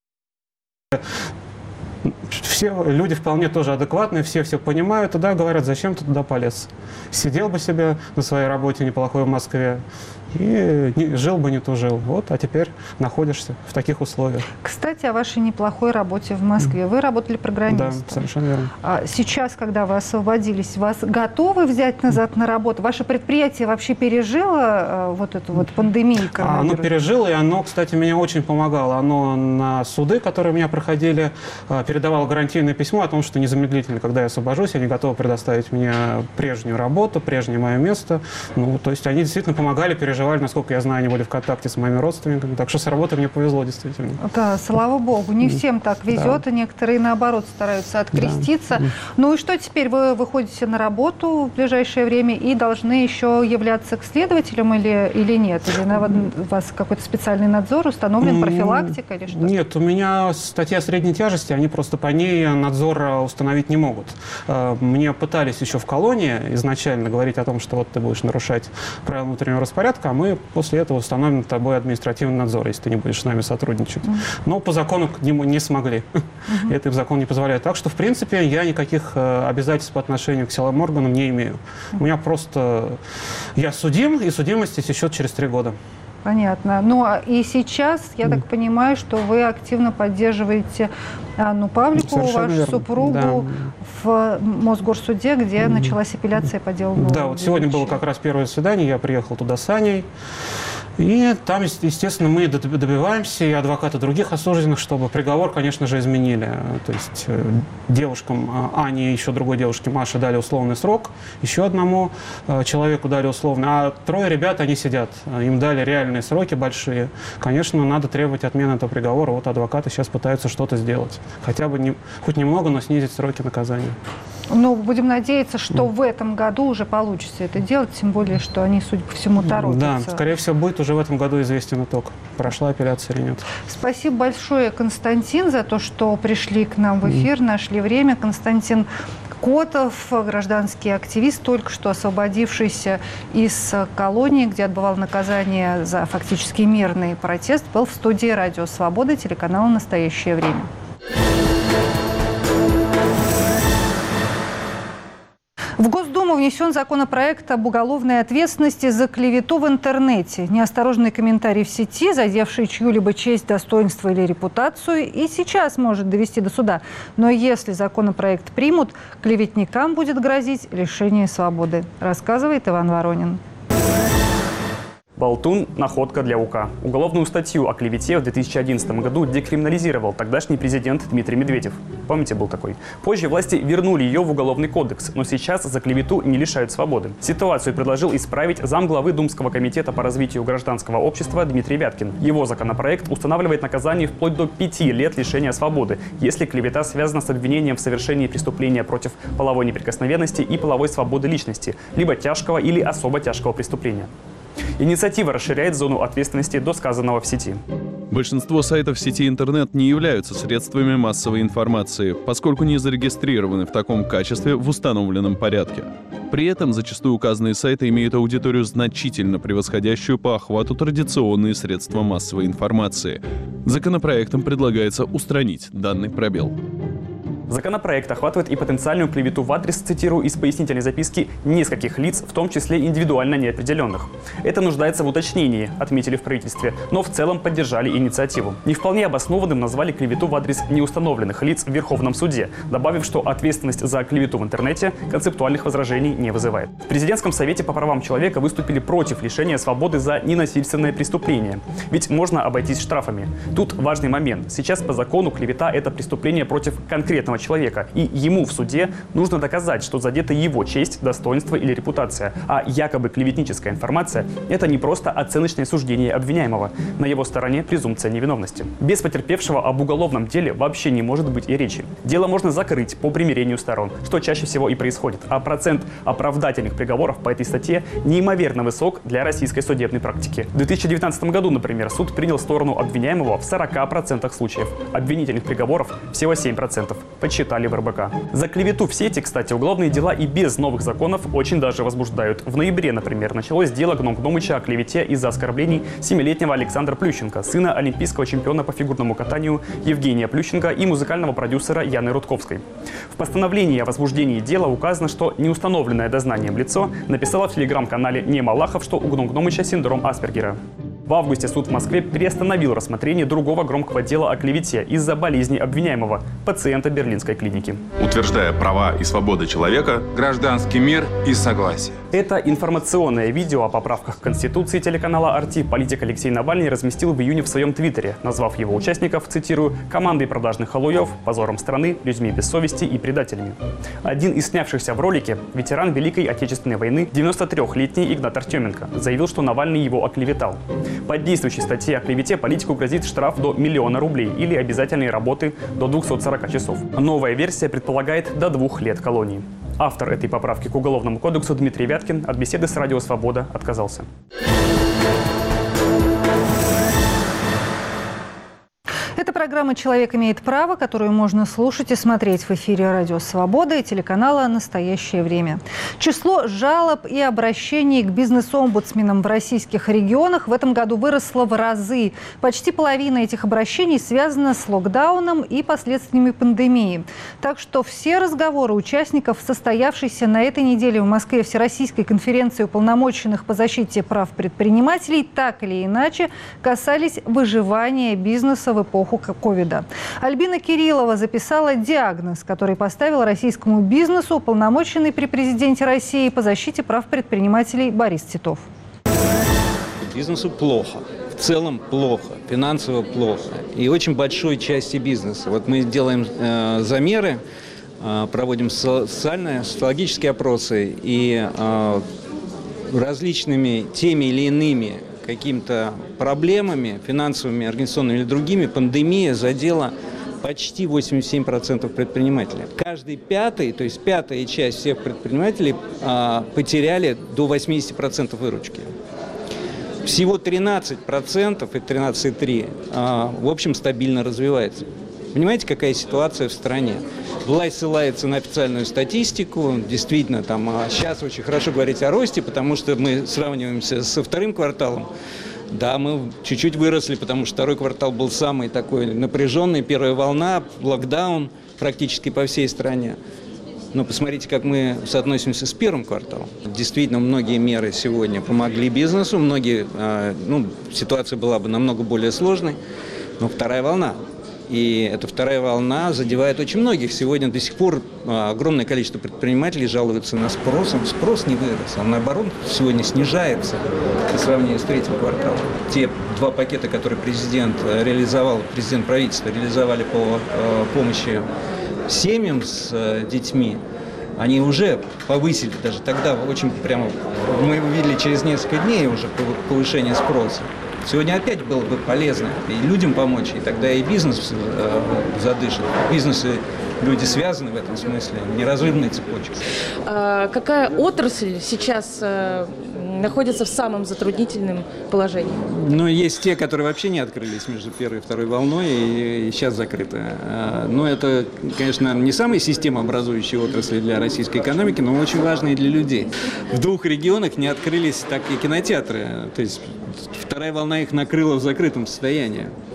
Все люди вполне тоже адекватные, все все понимают, и да, говорят, зачем ты туда полез? Сидел бы себе на своей работе неплохой в Москве, и не, жил бы не тужил. Вот, а теперь находишься в таких условиях. Кстати, о вашей неплохой работе в Москве. Вы работали программистом. Да, совершенно верно. А сейчас, когда вы освободились, вас готовы взять назад на работу? Ваше предприятие вообще пережило вот эту вот пандемию коронавируса? Оно пережило, и оно, кстати, меня очень помогало. Оно на суды, которые у меня проходили, передавало гарантийное письмо о том, что незамедлительно, когда я освобожусь, они готовы предоставить мне прежнюю работу, прежнее мое место. Ну, то есть они действительно помогали, переживали. Насколько я знаю, они были в контакте с моими родственниками. Так что с работой мне повезло, действительно. Да, слава богу. Не всем так везет, да. И некоторые, наоборот, стараются откреститься. Да. Ну и что теперь? Вы выходите на работу в ближайшее время и должны еще являться к следователям или, или нет? Или на, у вас какой-то специальный надзор установлен, профилактика или что? Нет, у меня статья средней тяжести, они просто по ней надзор установить не могут. Мне пытались еще в колонии изначально говорить о том, что вот ты будешь нарушать правила внутреннего распорядка, а мы после этого установим над тобой административный надзор, если ты не будешь с нами сотрудничать. Mm-hmm. Но по закону к нему не смогли. Mm-hmm. Это закон не позволяет. Так что, в принципе, я никаких э, обязательств по отношению к силовым органам не имею. Mm-hmm. У меня просто... Я судим, и судимость истечет через три года. Понятно. Ну, и сейчас, я так понимаю, что вы активно поддерживаете Анну Павликову, вашу верно. супругу, да. в Мосгорсуде, где mm-hmm. началась апелляция по делу Нового. Да, вот сегодня было как раз первое заседание, я приехал туда с Аней. И там, естественно, мы добиваемся, и адвокаты других осужденных, чтобы приговор, конечно же, изменили. То есть девушкам, Ане и еще другой девушке, Маше, дали условный срок, еще одному человеку дали условный, а трое ребят, они сидят, им дали реальные сроки большие. Конечно, надо требовать отмены этого приговора, вот адвокаты сейчас пытаются что-то сделать. Хотя бы не, хоть немного, но снизить сроки наказания. Ну, будем надеяться, что mm. в этом году уже получится это делать, тем более, что они, судя по всему, торопятся. Да, скорее всего, будет уже в этом году известен итог, прошла апелляция или нет. Спасибо большое, Константин, за то, что пришли к нам в эфир, mm. нашли время. Константин Котов, гражданский активист, только что освободившийся из колонии, где отбывал наказание за фактически мирный протест, был в студии «Радио Свобода», телеканала «Настоящее время». В Госдуму внесен законопроект об уголовной ответственности за клевету в интернете. Неосторожный комментарий в сети, задевший чью-либо честь, достоинство или репутацию, и сейчас может довести до суда. Но если законопроект примут, клеветникам будет грозить лишение свободы, рассказывает Иван Воронин. Болтун – находка для УК. Уголовную статью о клевете в две тысячи одиннадцатом году декриминализировал тогдашний президент Дмитрий Медведев. Помните, был такой? Позже власти вернули ее в Уголовный кодекс, но сейчас за клевету не лишают свободы. Ситуацию предложил исправить замглавы Думского комитета по развитию гражданского общества Дмитрий Вяткин. Его законопроект устанавливает наказание вплоть до пяти лет лишения свободы, если клевета связана с обвинением в совершении преступления против половой неприкосновенности и половой свободы личности, либо тяжкого или особо тяжкого преступления. Инициатива расширяет зону ответственности до сказанного в сети. Большинство сайтов сети интернет не являются средствами массовой информации, поскольку не зарегистрированы в таком качестве в установленном порядке. При этом зачастую указанные сайты имеют аудиторию, значительно превосходящую по охвату традиционные средства массовой информации. Законопроектом предлагается устранить данный пробел. Законопроект охватывает и потенциальную клевету в адрес, цитирую из пояснительной записки, нескольких лиц, в том числе индивидуально неопределенных. Это нуждается в уточнении, отметили в правительстве, но в целом поддержали инициативу. Не вполне обоснованным назвали клевету в адрес неустановленных лиц в Верховном суде, добавив, что ответственность за клевету в интернете концептуальных возражений не вызывает. В Президентском совете по правам человека выступили против лишения свободы за ненасильственное преступление. Ведь можно обойтись штрафами. Тут важный момент. Сейчас по закону клевета – это преступление против конкретного человека, и ему в суде нужно доказать, что задета его честь, достоинство или репутация, а якобы клеветническая информация – это не просто оценочное суждение обвиняемого. На его стороне презумпция невиновности. Без потерпевшего об уголовном деле вообще не может быть и речи. Дело можно закрыть по примирению сторон, что чаще всего и происходит, а процент оправдательных приговоров по этой статье неимоверно высок для российской судебной практики. В две тысячи девятнадцатом году, например, суд принял сторону обвиняемого в сорока процентах случаев. Обвинительных приговоров всего семь процентов. Подсчитали в эр бэ ка. За клевету в сети, кстати, уголовные дела и без новых законов очень даже возбуждают. В ноябре, например, началось дело Гном Гномыча о клевете из-за оскорблений семилетнего Александра Плющенко, сына олимпийского чемпиона по фигурному катанию Евгения Плющенко и музыкального продюсера Яны Рудковской. В постановлении о возбуждении дела указано, что неустановленное дознанием лицо написало в телеграм-канале Немалахов, что у Гном Гномыча синдром Аспергера. В августе суд в Москве приостановил рассмотрение другого громкого дела о клевете из-за болезни обвиняемого, пациента Берлинской клиники. Утверждая права и свободы человека, гражданский мир и согласие. Это информационное видео о поправках к Конституции телеканала эр ти политик Алексей Навальный разместил в июне в своем твиттере, назвав его участников, цитирую, «командой продажных халуев, позором страны, людьми без совести и предателями». Один из снявшихся в ролике, ветеран Великой Отечественной войны, девяносто трёхлетний Игнат Артеменко, заявил, что Навальный его оклеветал. По действующей статье о клевете политику грозит штраф до миллиона рублей или обязательные работы до двухсот сорока часов. Новая версия предполагает до двух лет колонии. Автор этой поправки к Уголовному кодексу Дмитрий Вяткин от беседы с «Радио Свобода» отказался. Это программа «Человек имеет право», которую можно слушать и смотреть в эфире «Радио Свобода» и телеканала «Настоящее время». Число жалоб и обращений к бизнес-омбудсменам в российских регионах в этом году выросло в разы. Почти половина этих обращений связана с локдауном и последствиями пандемии. Так что все разговоры участников состоявшейся на этой неделе в Москве Всероссийской конференции уполномоченных по защите прав предпринимателей так или иначе касались выживания бизнеса в эпоху ковида. Альбина Кириллова записала диагноз, который поставил российскому бизнесу уполномоченный при президенте России по защите прав предпринимателей Борис Титов. Бизнесу плохо. В целом плохо. Финансово плохо. И очень большой части бизнеса. Вот мы делаем э, замеры, э, проводим социальные, социологические опросы и э, различными теми или иными какими-то проблемами, финансовыми, организационными или другими, пандемия задела почти восемьдесят семь процентов предпринимателей. Каждый пятый, то есть пятая часть всех предпринимателей а, потеряли до восьмидесяти процентов выручки. Всего тринадцать процентов, и тринадцать целых три десятых, а, в общем, стабильно развивается. Понимаете, какая ситуация в стране? Власть ссылается на официальную статистику. Действительно, там а сейчас очень хорошо говорить о росте, потому что мы сравниваемся со вторым кварталом. Да, мы чуть-чуть выросли, потому что второй квартал был самый такой напряженный. Первая волна, локдаун практически по всей стране. Но посмотрите, как мы соотносимся с первым кварталом. Действительно, многие меры сегодня помогли бизнесу. Многие, ну, ситуация была бы намного более сложной. Но вторая волна. И эта вторая волна задевает очень многих. Сегодня до сих пор огромное количество предпринимателей жалуются на спрос. Спрос не вырос, он наоборот сегодня снижается по сравнению с третьим кварталом. Те два пакета, которые президент реализовал, президент правительства реализовали по помощи семьям с детьми, они уже повысили, даже тогда очень прямо, мы увидели через несколько дней уже повышение спроса. Сегодня опять было бы полезно и людям помочь, и тогда и бизнес э, задышит. Бизнесы, люди связаны в этом смысле, неразрывной цепочкой. А какая отрасль сейчас э, находится в самом затруднительном положении? Ну, есть те, которые вообще не открылись между первой и второй волной, и, и сейчас закрыты. Но это, конечно, наверное, не самые системообразующие отрасли для российской экономики, но очень важные для людей. В двух регионах не открылись так и кинотеатры, то есть вторая волна их накрыла в закрытом состоянии.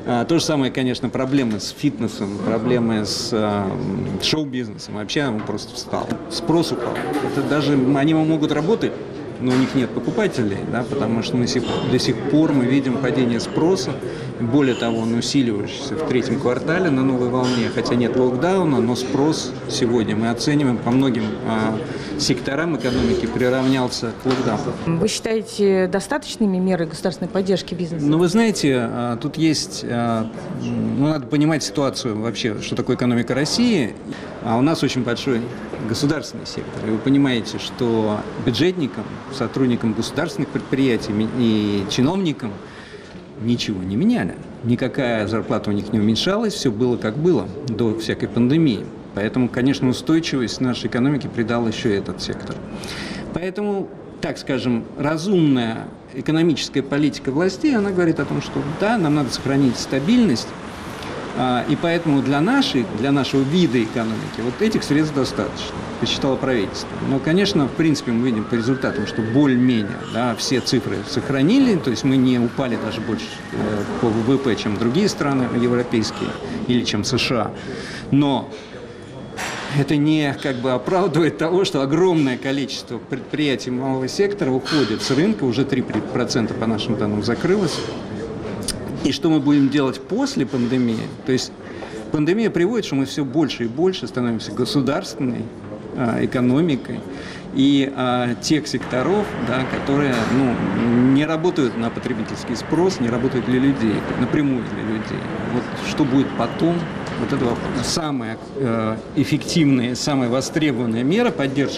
То же самое, конечно, проблемы с фитнесом, проблемы с э, шоу-бизнесом. Вообще он просто встал. Спрос упал. Это даже они могут работать, но у них нет покупателей, да, потому что мы до сих пор мы видим падение спроса. Более того, он усиливающийся в третьем квартале на новой волне, хотя нет локдауна, но спрос сегодня мы оцениваем по многим э, секторам экономики приравнялся к локдауну. Вы считаете достаточными меры государственной поддержки бизнеса? Ну, вы знаете, э, тут есть, э, ну, надо понимать ситуацию вообще, что такое экономика России. А у нас очень большой государственный сектор. И вы понимаете, что бюджетникам, сотрудникам государственных предприятий и чиновникам ничего не меняли. Никакая зарплата у них не уменьшалась, все было как было до всякой пандемии. Поэтому, конечно, устойчивость нашей экономики придал еще этот сектор. Поэтому, так скажем, разумная экономическая политика властей, она говорит о том, что да, нам надо сохранить стабильность, и поэтому для нашей, для нашего вида экономики вот этих средств достаточно, посчитало правительство. Но, конечно, в принципе, мы видим по результатам, что более-менее, да, все цифры сохранили, то есть мы не упали даже больше по ВВП, чем другие страны европейские или чем США. Но это не как бы оправдывает того, что огромное количество предприятий малого сектора уходит с рынка, уже три процента по нашим данным закрылось. И что мы будем делать после пандемии? То есть пандемия приводит, что мы все больше и больше становимся государственной а, экономикой. И а, тех секторов, да, которые ну, не работают на потребительский спрос, не работают для людей, напрямую для людей. Вот что будет потом, вот это вопрос. Самая э, эффективная, самая востребованная мера поддержки,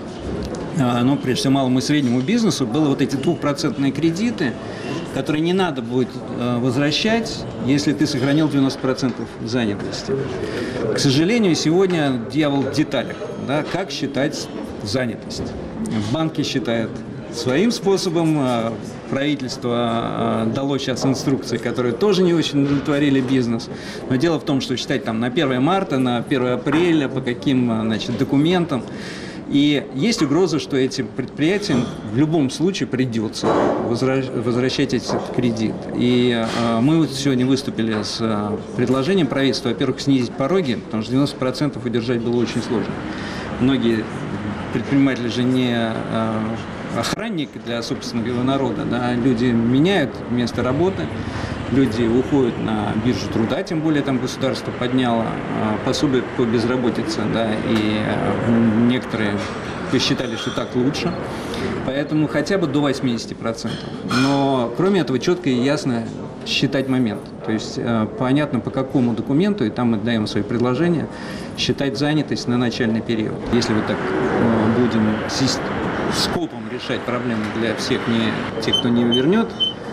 э, ну, прежде всего, малому и среднему бизнесу, было вот эти двухпроцентные кредиты, которые не надо будет э, возвращать, если ты сохранил девяносто процентов занятости. К сожалению, сегодня дьявол в деталях. Да, как считать занятость? Банки считают своим способом, э, правительство э, дало сейчас инструкции, которые тоже не очень удовлетворили бизнес. Но дело в том, что считать там на первое марта, на первое апреля, по каким значит, документам. И есть угроза, что этим предприятиям в любом случае придется возвращать этот кредит. И э, мы вот сегодня выступили с э, предложением правительства, во-первых, снизить пороги, потому что девяносто процентов удержать было очень сложно. Многие предприниматели же не э, охранник для собственного народа, да, люди меняют место работы. Люди уходят на биржу труда, тем более там государство подняло э, пособие по безработице, да, и э, некоторые посчитали, что так лучше. Поэтому хотя бы до восьмидесяти процентов. Но кроме этого четко и ясно считать момент. То есть э, понятно по какому документу, и там мы даем свои предложения, считать занятость на начальный период. Если вот так э, будем скопом решать проблемы для всех, не тех, кто не вернет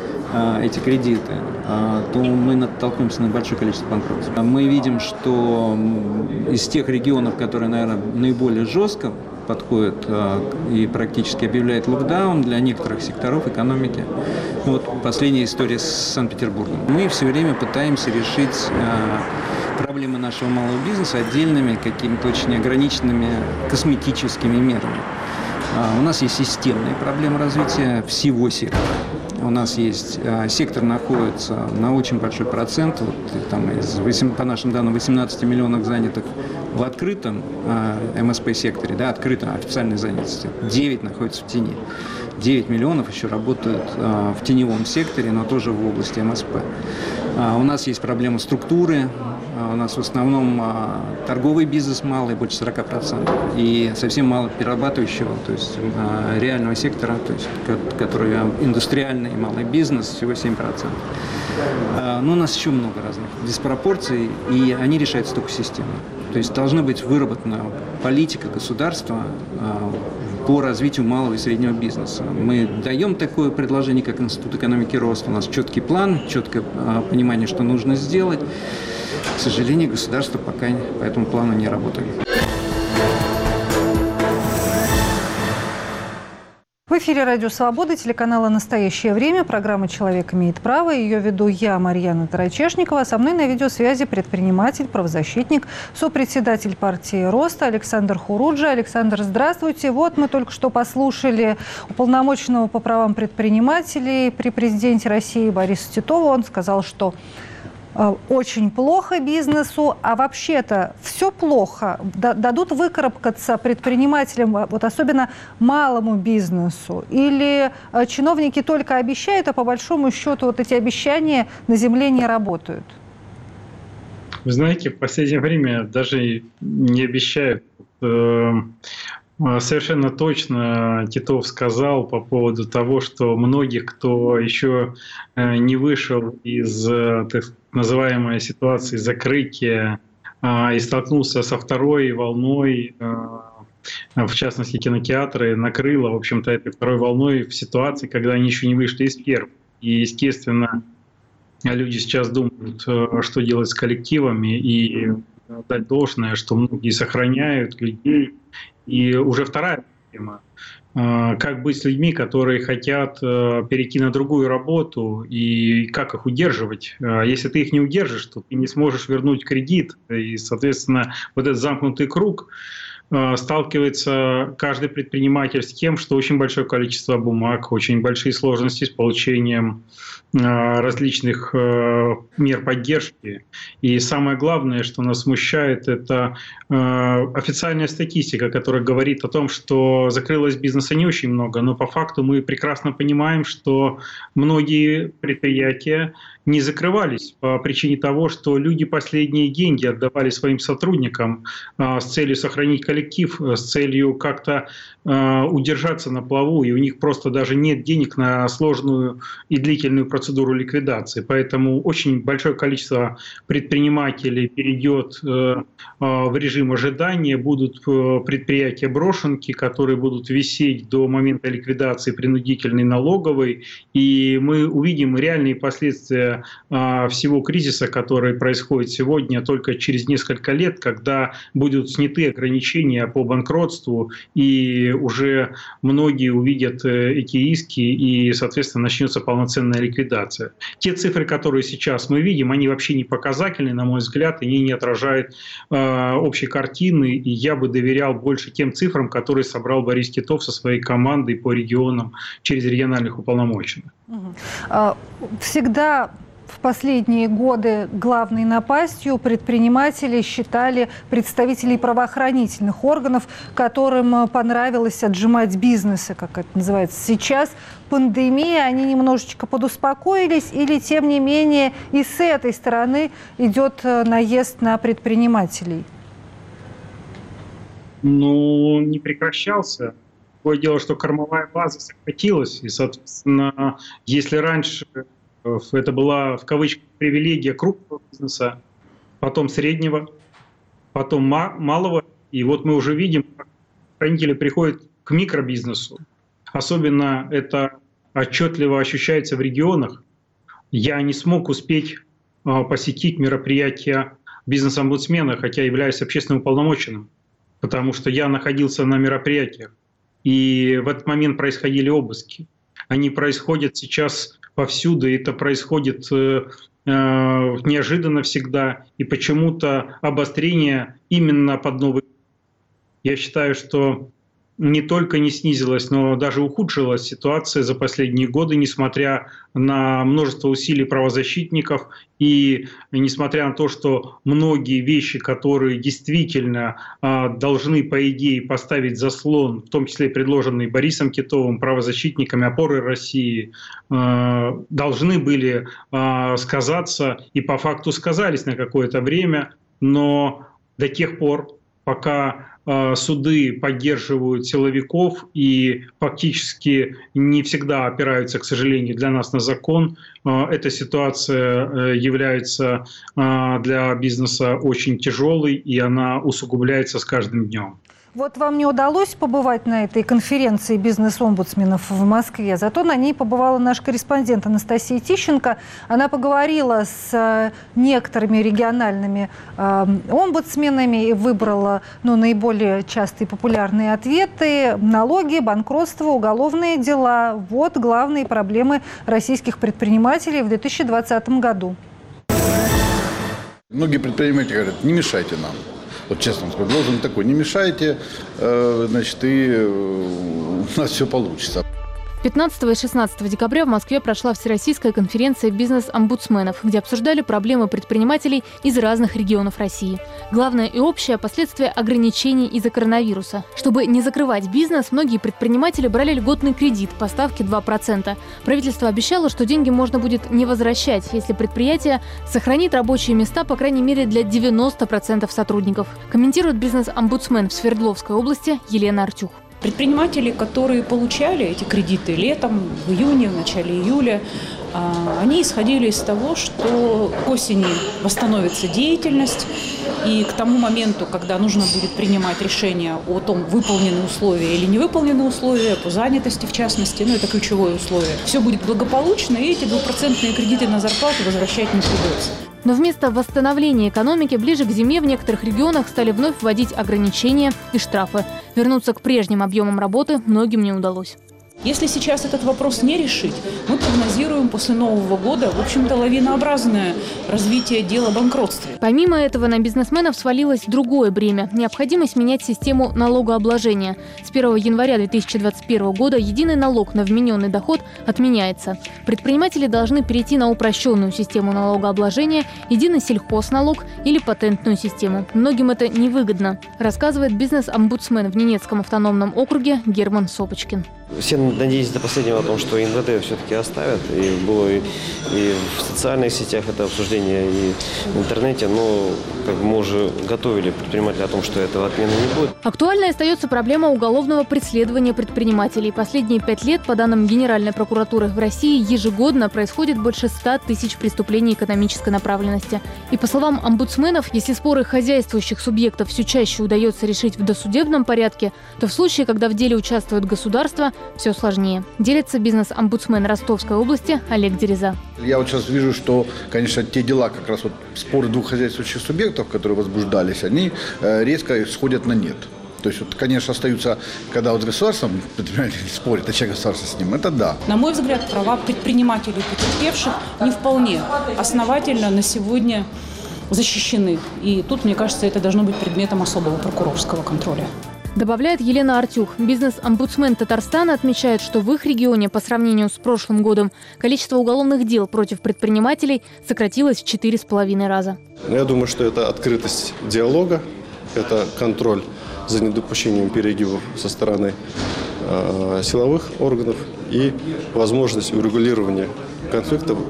эти кредиты, то мы натолкнемся на большое количество банкротств. Мы видим, что из тех регионов, которые, наверное, наиболее жестко подходят и практически объявляют локдаун для некоторых секторов экономики. Вот последняя история с Санкт-Петербургом. Мы все время пытаемся решить проблемы нашего малого бизнеса отдельными, какими-то очень ограниченными косметическими мерами. У нас есть системные проблемы развития всего сектора. У нас есть а, сектор находится на очень большой процент, вот, там, из, по нашим данным, восемнадцати миллионов занятых в открытом а, эм эс пэ-секторе, да, открытом официальной занятости, девять находится в тени. девять миллионов еще работают а, в теневом секторе, но тоже в области эм эс пэ. А, у нас есть проблема структуры, а, у нас в основном а, торговый бизнес малый, больше сорока процентов, и совсем мало перерабатывающего, то есть а, реального сектора, то есть, который индустриальный и малый бизнес, всего семь процентов. А, но у нас еще много разных диспропорций, и они решаются только системно. То есть должна быть выработана политика государства а, по развитию малого и среднего бизнеса. Мы даем такое предложение, как Институт экономики и роста. У нас четкий план, четкое а, понимание, что нужно сделать. К сожалению, государство пока по этому плану не работает. В эфире «Радио Свобода», телеканала «Настоящее время», программа «Человек имеет право». Ее веду я, Марьяна Тарачешникова. Со мной на видеосвязи предприниматель, правозащитник, сопредседатель партии «Роста» Александр Хуруджа. Александр, здравствуйте. Вот мы только что послушали уполномоченного по правам предпринимателей при президенте России Бориса Титова. Он сказал, что очень плохо бизнесу, а вообще-то все плохо? Дадут выкарабкаться предпринимателям, вот особенно малому бизнесу? Или чиновники только обещают, а по большому счету вот эти обещания на земле не работают? Вы знаете, в последнее время даже не обещают. Совершенно точно Титов сказал по поводу того, что многих, кто еще не вышел из так называемой ситуации закрытия и столкнулся со второй волной, в частности кинотеатры, накрыло, в общем-то, этой второй волной в ситуации, когда они еще не вышли из первой. И, естественно, люди сейчас думают, что делать с коллективами, и дать должное, что многие сохраняют людей. И уже вторая тема. Как быть с людьми, которые хотят перейти на другую работу, и как их удерживать? Если ты их не удержишь, то ты не сможешь вернуть кредит. И, соответственно, вот этот замкнутый круг сталкивается каждый предприниматель с тем, что очень большое количество бумаг, очень большие сложности с получением различных мер поддержки. И самое главное, что нас смущает, это официальная статистика, которая говорит о том, что закрылось бизнеса не очень много, но по факту мы прекрасно понимаем, что многие предприятия не закрывались по причине того, что люди последние деньги отдавали своим сотрудникам с целью сохранить коллектив, с целью как-то удержаться на плаву, и у них просто даже нет денег на сложную и длительную процедуру ликвидации. Поэтому очень большое количество предпринимателей перейдет в режим ожидания, будут предприятия брошенки, которые будут висеть до момента ликвидации принудительной налоговой, и мы увидим реальные последствия всего кризиса, который происходит сегодня, только через несколько лет, когда будут сняты ограничения по банкротству, и уже многие увидят эти иски, и, соответственно, начнется полноценная ликвидация. Те цифры, которые сейчас мы видим, они вообще не показательны, на мой взгляд, они не отражают э, общей картины, и я бы доверял больше тем цифрам, которые собрал Борис Титов со своей командой по регионам через региональных уполномоченных. Всегда в последние годы главной напастью предприниматели считали представителей правоохранительных органов, которым понравилось отжимать бизнесы, как это называется. Сейчас пандемия, они немножечко подуспокоились, или тем не менее и с этой стороны идет наезд на предпринимателей? Ну, не прекращался. Другое дело, что кормовая база сократилась, и, соответственно, если раньше это была, в кавычках, привилегия крупного бизнеса, потом среднего, потом малого. И вот мы уже видим, как хранители приходят к микробизнесу. Особенно это отчетливо ощущается в регионах. Я не смог успеть посетить мероприятия бизнес-омбудсмена, хотя являюсь общественным уполномоченным, потому что я находился на мероприятиях. И в этот момент происходили обыски. Они происходят сейчас повсюду, и это происходит э, э, неожиданно всегда, и почему-то обострение именно под новый. Я считаю, что не только не снизилась, но даже ухудшилась ситуация за последние годы, несмотря на множество усилий правозащитников и несмотря на то, что многие вещи, которые действительно а, должны, по идее, поставить заслон, в том числе предложенные Борисом Титовым, правозащитниками «Опоры России», а, должны были а, сказаться и по факту сказались на какое-то время, но до тех пор, пока суды поддерживают силовиков и фактически не всегда опираются, к сожалению, для нас на закон, эта ситуация является для бизнеса очень тяжелой, и она усугубляется с каждым днем. Вот вам не удалось побывать на этой конференции бизнес-омбудсменов в Москве, зато на ней побывала наш корреспондент Анастасия Тищенко. Она поговорила с некоторыми региональными э, омбудсменами и выбрала ну, наиболее частые популярные ответы: налоги, банкротство, уголовные дела. Вот главные проблемы российских предпринимателей в две тысячи двадцатом году. Многие предприниматели говорят: не мешайте нам. Вот честно скажу, лозунг такой: не мешайте, значит, и у нас все получится. пятнадцатого и шестнадцатого декабря в Москве прошла Всероссийская конференция бизнес-омбудсменов, где обсуждали проблемы предпринимателей из разных регионов России. Главное и общее – последствия ограничений из-за коронавируса. Чтобы не закрывать бизнес, многие предприниматели брали льготный кредит по ставке два процента. Правительство обещало, что деньги можно будет не возвращать, если предприятие сохранит рабочие места, по крайней мере, для девяноста процентов сотрудников. Комментирует бизнес-омбудсмен в Свердловской области Елена Артюх. Предприниматели, которые получали эти кредиты летом, в июне, в начале июля, они исходили из того, что к осени восстановится деятельность, и к тому моменту, когда нужно будет принимать решение о том, выполнены условия или не выполнены условия, по занятости в частности, ну это ключевое условие, все будет благополучно, и эти двухпроцентные кредиты на зарплату возвращать не придется. Но вместо восстановления экономики ближе к зиме в некоторых регионах стали вновь вводить ограничения и штрафы. Вернуться к прежним объемам работы многим не удалось. Если сейчас этот вопрос не решить, мы прогнозируем после Нового года, в общем-то, лавинообразное развитие дела о банкротстве. Помимо этого, на бизнесменов свалилось другое бремя – необходимость менять систему налогообложения. С первого января две тысячи двадцать первого года единый налог на вмененный доход отменяется. Предприниматели должны перейти на упрощенную систему налогообложения, единый сельхозналог или патентную систему. Многим это невыгодно, рассказывает бизнес-омбудсмен в Ненецком автономном округе Герман Сопочкин. Все надеялись до последнего о том, что эн вэ дэ все-таки оставят. И было и, и в социальных сетях это обсуждение, и в интернете. Но как бы мы уже готовили предпринимателей о том, что этого отмены не будет. Актуальной остается проблема уголовного преследования предпринимателей. Последние пять лет, по данным Генеральной прокуратуры, в России ежегодно происходит больше ста тысяч преступлений экономической направленности. И по словам омбудсменов, если споры хозяйствующих субъектов все чаще удается решить в досудебном порядке, то в случае, когда в деле участвует государство, все сложнее. Делится бизнес-омбудсмен Ростовской области Олег Дереза. Я вот сейчас вижу, что, конечно, те дела, как раз вот споры двух хозяйствующих субъектов, которые возбуждались, они резко сходят на нет. То есть, вот, конечно, остаются, когда вот с государством предприниматели спорят, а чье государство с ним, это да. На мой взгляд, права предпринимателей потерпевших не вполне основательно на сегодня защищены. И тут, мне кажется, это должно быть предметом особого прокурорского контроля. Добавляет Елена Артюх. Бизнес-омбудсмен Татарстана отмечает, что в их регионе по сравнению с прошлым годом количество уголовных дел против предпринимателей сократилось в четыре с половиной раза. Я думаю, что это открытость диалога, это контроль за недопущением перегибов со стороны э, силовых органов и возможность урегулирования конфликтов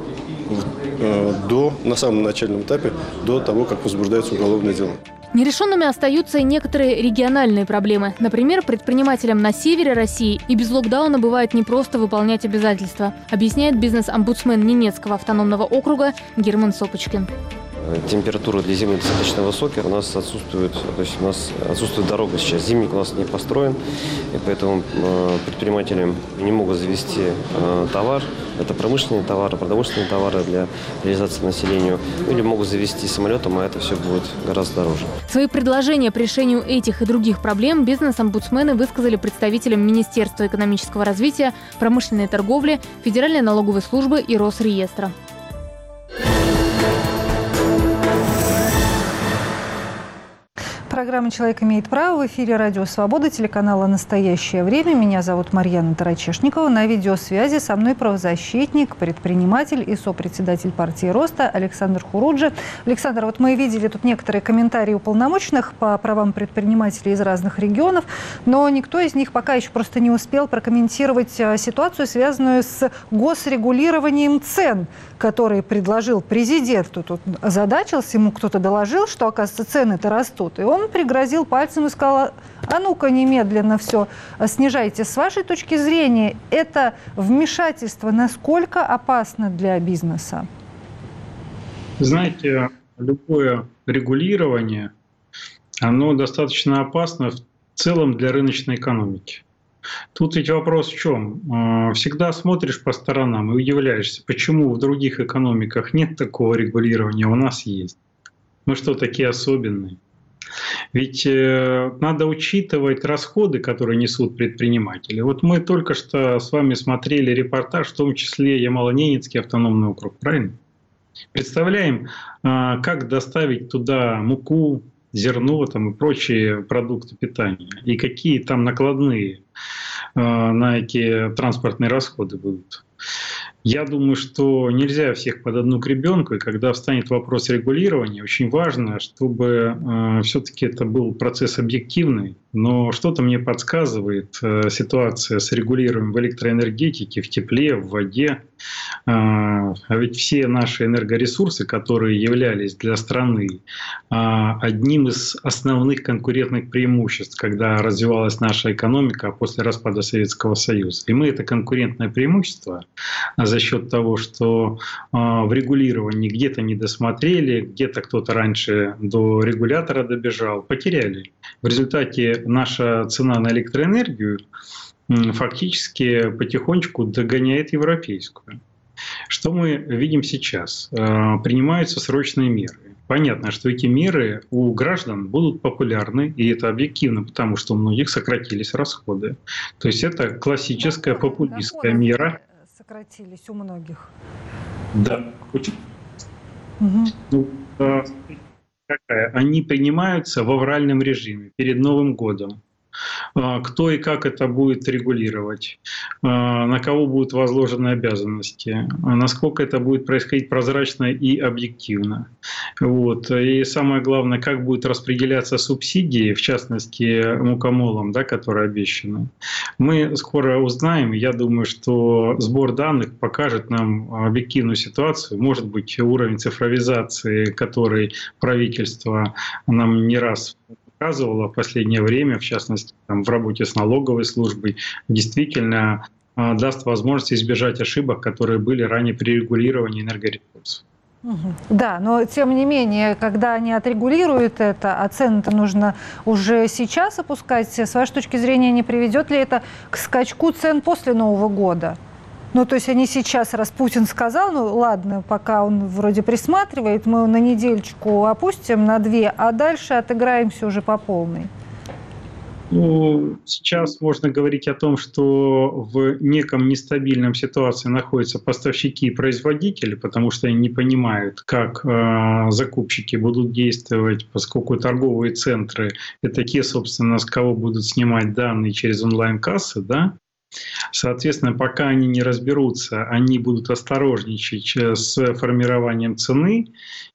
э, до, на самом начальном этапе, до того, как возбуждается уголовное дело. Нерешенными остаются и некоторые региональные проблемы. Например, предпринимателям на севере России и без локдауна бывает непросто выполнять обязательства, объясняет бизнес-омбудсмен Ненецкого автономного округа Герман Сопочкин. Температура для зимы достаточно высокая, у нас отсутствует, то есть у нас отсутствует дорога сейчас, зимник у нас не построен, и поэтому предприниматели не могут завести товар, это промышленные товары, продовольственные товары для реализации населению, или могут завести самолетом, а это все будет гораздо дороже. Свои предложения по решению этих и других проблем бизнес-омбудсмены высказали представителям Министерства экономического развития, промышленной торговли, Федеральной налоговой службы и Росреестра. Программа «Человек имеет право» в эфире «Радио Свобода», телеканала «Настоящее время». Меня зовут Марьяна Тарачешникова. На видеосвязи со мной правозащитник, предприниматель и сопредседатель партии Роста Александр Хуруджи. Александр, вот мы видели тут некоторые комментарии уполномоченных по правам предпринимателей из разных регионов, но никто из них пока еще просто не успел прокомментировать ситуацию, связанную с госрегулированием цен, который предложил президент. Тут озадачился, ему кто-то доложил, что, оказывается, цены-то растут. И он пригрозил пальцем и сказал: а ну-ка немедленно все снижайте. С вашей точки зрения, это вмешательство насколько опасно для бизнеса? Знаете, любое регулирование, оно достаточно опасно в целом для рыночной экономики. Тут ведь вопрос в чем? Всегда смотришь по сторонам и удивляешься, почему в других экономиках нет такого регулирования, а у нас есть. Мы что, такие особенные? Ведь э, надо учитывать расходы, которые несут предприниматели. Вот мы только что с вами смотрели репортаж, в том числе Ямало-Ненецкий автономный округ, правильно? Представляем, э, как доставить туда муку, зерно там, и прочие продукты питания, и какие там накладные. на эти транспортные расходы будут. Я думаю, что нельзя всех под одну гребенку, и когда встанет вопрос регулирования, очень важно, чтобы э, все-таки это был процесс объективный. Но что-то мне подсказывает э, ситуация с регулированием в электроэнергетике, в тепле, в воде. Э, а ведь все наши энергоресурсы, которые являлись для страны э, одним из основных конкурентных преимуществ, когда развивалась наша экономика после распада Советского Союза. И мы это конкурентное преимущество за счет того, что э, в регулировании где-то не досмотрели, где-то кто-то раньше до регулятора добежал, потеряли. В результате наша цена на электроэнергию э, фактически потихонечку догоняет европейскую. Что мы видим сейчас? Э, принимаются срочные меры. Понятно, что эти меры у граждан будут популярны, и это объективно, потому что у многих сократились расходы. То есть это классическая популистская мера. Сократились у многих. Да. Угу. Ну, э, какая? Они принимаются в авральном режиме перед Новым годом. Кто и как это будет регулировать, на кого будут возложены обязанности, насколько это будет происходить прозрачно и объективно. Вот. И самое главное, как будут распределяться субсидии, в частности, мукомолам, да, которые обещаны. Мы скоро узнаем. Я думаю, что сбор данных покажет нам объективную ситуацию. Может быть, уровень цифровизации, который правительство нам не раз показывала в последнее время, в частности, там, в работе с налоговой службой, действительно э, даст возможность избежать ошибок, которые были ранее при регулировании энергоресурсов. Угу. Да, но тем не менее, когда они отрегулируют это, а цены-то нужно уже сейчас опускать, с вашей точки зрения, не приведет ли это к скачку цен после Нового года? Ну, то есть они сейчас, раз Путин сказал, ну ладно, пока он вроде присматривает, мы на недельку опустим на две, а дальше отыграемся уже по полной. Ну, сейчас можно говорить о том, что в неком нестабильном ситуации находятся поставщики и производители, потому что они не понимают, как э, закупщики будут действовать, поскольку торговые центры — это те, собственно, с кого будут снимать данные через онлайн-кассы, да? Соответственно, пока они не разберутся, они будут осторожничать с формированием цены.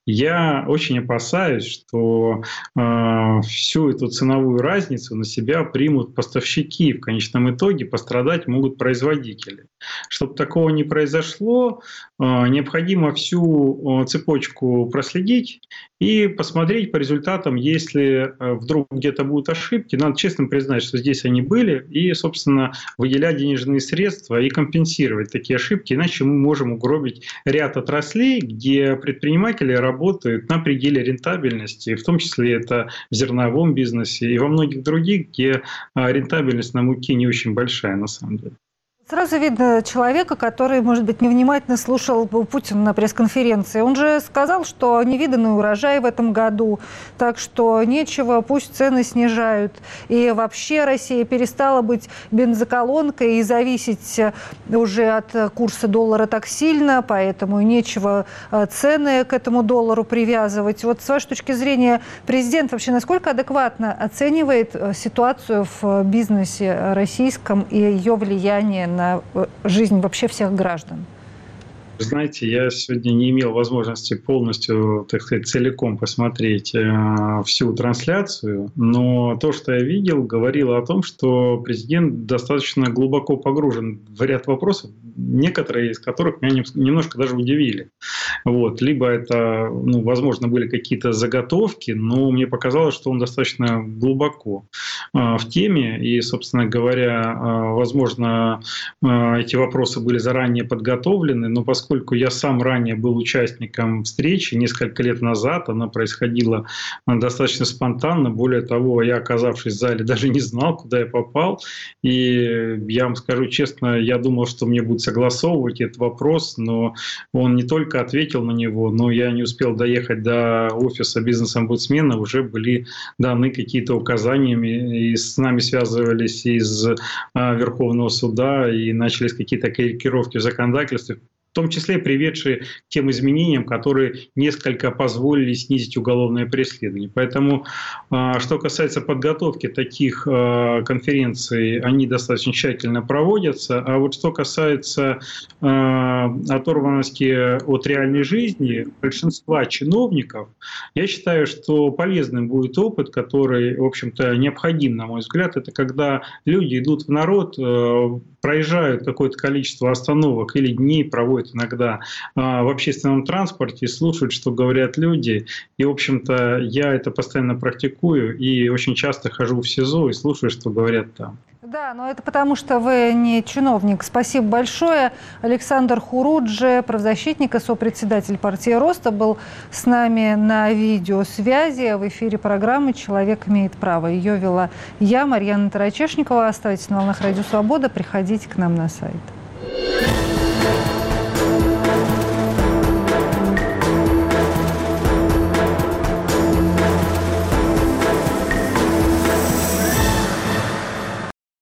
Я очень опасаюсь, что э, всю эту ценовую разницу на себя примут поставщики. В конечном итоге пострадать могут производители. Чтобы такого не произошло, э, необходимо всю э, цепочку проследить и посмотреть по результатам, если э, вдруг где-то будут ошибки. Надо честно признать, что здесь они были, и, собственно, выделять денежные средства и компенсировать такие ошибки. Иначе мы можем угробить ряд отраслей, где предприниматели работают работают на пределе рентабельности, в том числе это в зерновом бизнесе и во многих других, где рентабельность на муке не очень большая на самом деле. Сразу видно человека, который, может быть, невнимательно слушал Путина на пресс-конференции. Он же сказал, что невиданный урожай в этом году, так что нечего, пусть цены снижают. И вообще Россия перестала быть бензоколонкой и зависеть уже от курса доллара так сильно, поэтому нечего цены к этому доллару привязывать. Вот с вашей точки зрения, президент вообще насколько адекватно оценивает ситуацию в бизнесе российском и ее влияние на на жизнь вообще всех граждан? Знаете, я сегодня не имел возможности полностью, так сказать, целиком посмотреть э, всю трансляцию, но то, что я видел, говорило о том, что президент достаточно глубоко погружен в ряд вопросов, некоторые из которых меня немножко даже удивили. Вот. Либо это, ну, возможно, были какие-то заготовки, но мне показалось, что он достаточно глубоко э, в теме, и, собственно говоря, э, возможно, э, эти вопросы были заранее подготовлены, но поскольку Поскольку я сам ранее был участником встречи, несколько лет назад она происходила достаточно спонтанно. Более того, я, оказавшись в зале, даже не знал, куда я попал. И я вам скажу честно, я думал, что мне будут согласовывать этот вопрос, но он не только ответил на него, но я не успел доехать до офиса бизнес-омбудсмена, уже были даны какие-то указания, и с нами связывались из Верховного суда, и начались какие-то корректировки в законодательстве. в том числе приведшие к тем изменениям, которые несколько позволили снизить уголовное преследование. Поэтому, что касается подготовки таких конференций, они достаточно тщательно проводятся. А вот что касается оторванности от реальной жизни большинства чиновников, я считаю, что полезным будет опыт, который, в общем-то, необходим, на мой взгляд. Это когда люди идут в народ, проезжают какое-то количество остановок или дней, проводят иногда в общественном транспорте, слушают, что говорят люди. И, в общем-то, я это постоянно практикую и очень часто хожу в СИЗО и слушаю, что говорят там. Да, но это потому, что вы не чиновник. Спасибо большое. Александр Хуруджи, правозащитник и сопредседатель партии Роста, был с нами на видеосвязи в эфире программы «Человек имеет право». Ее вела я, Марьяна Тарачешникова. Оставайтесь на волнах Радио Свобода. Приходите к нам на сайт.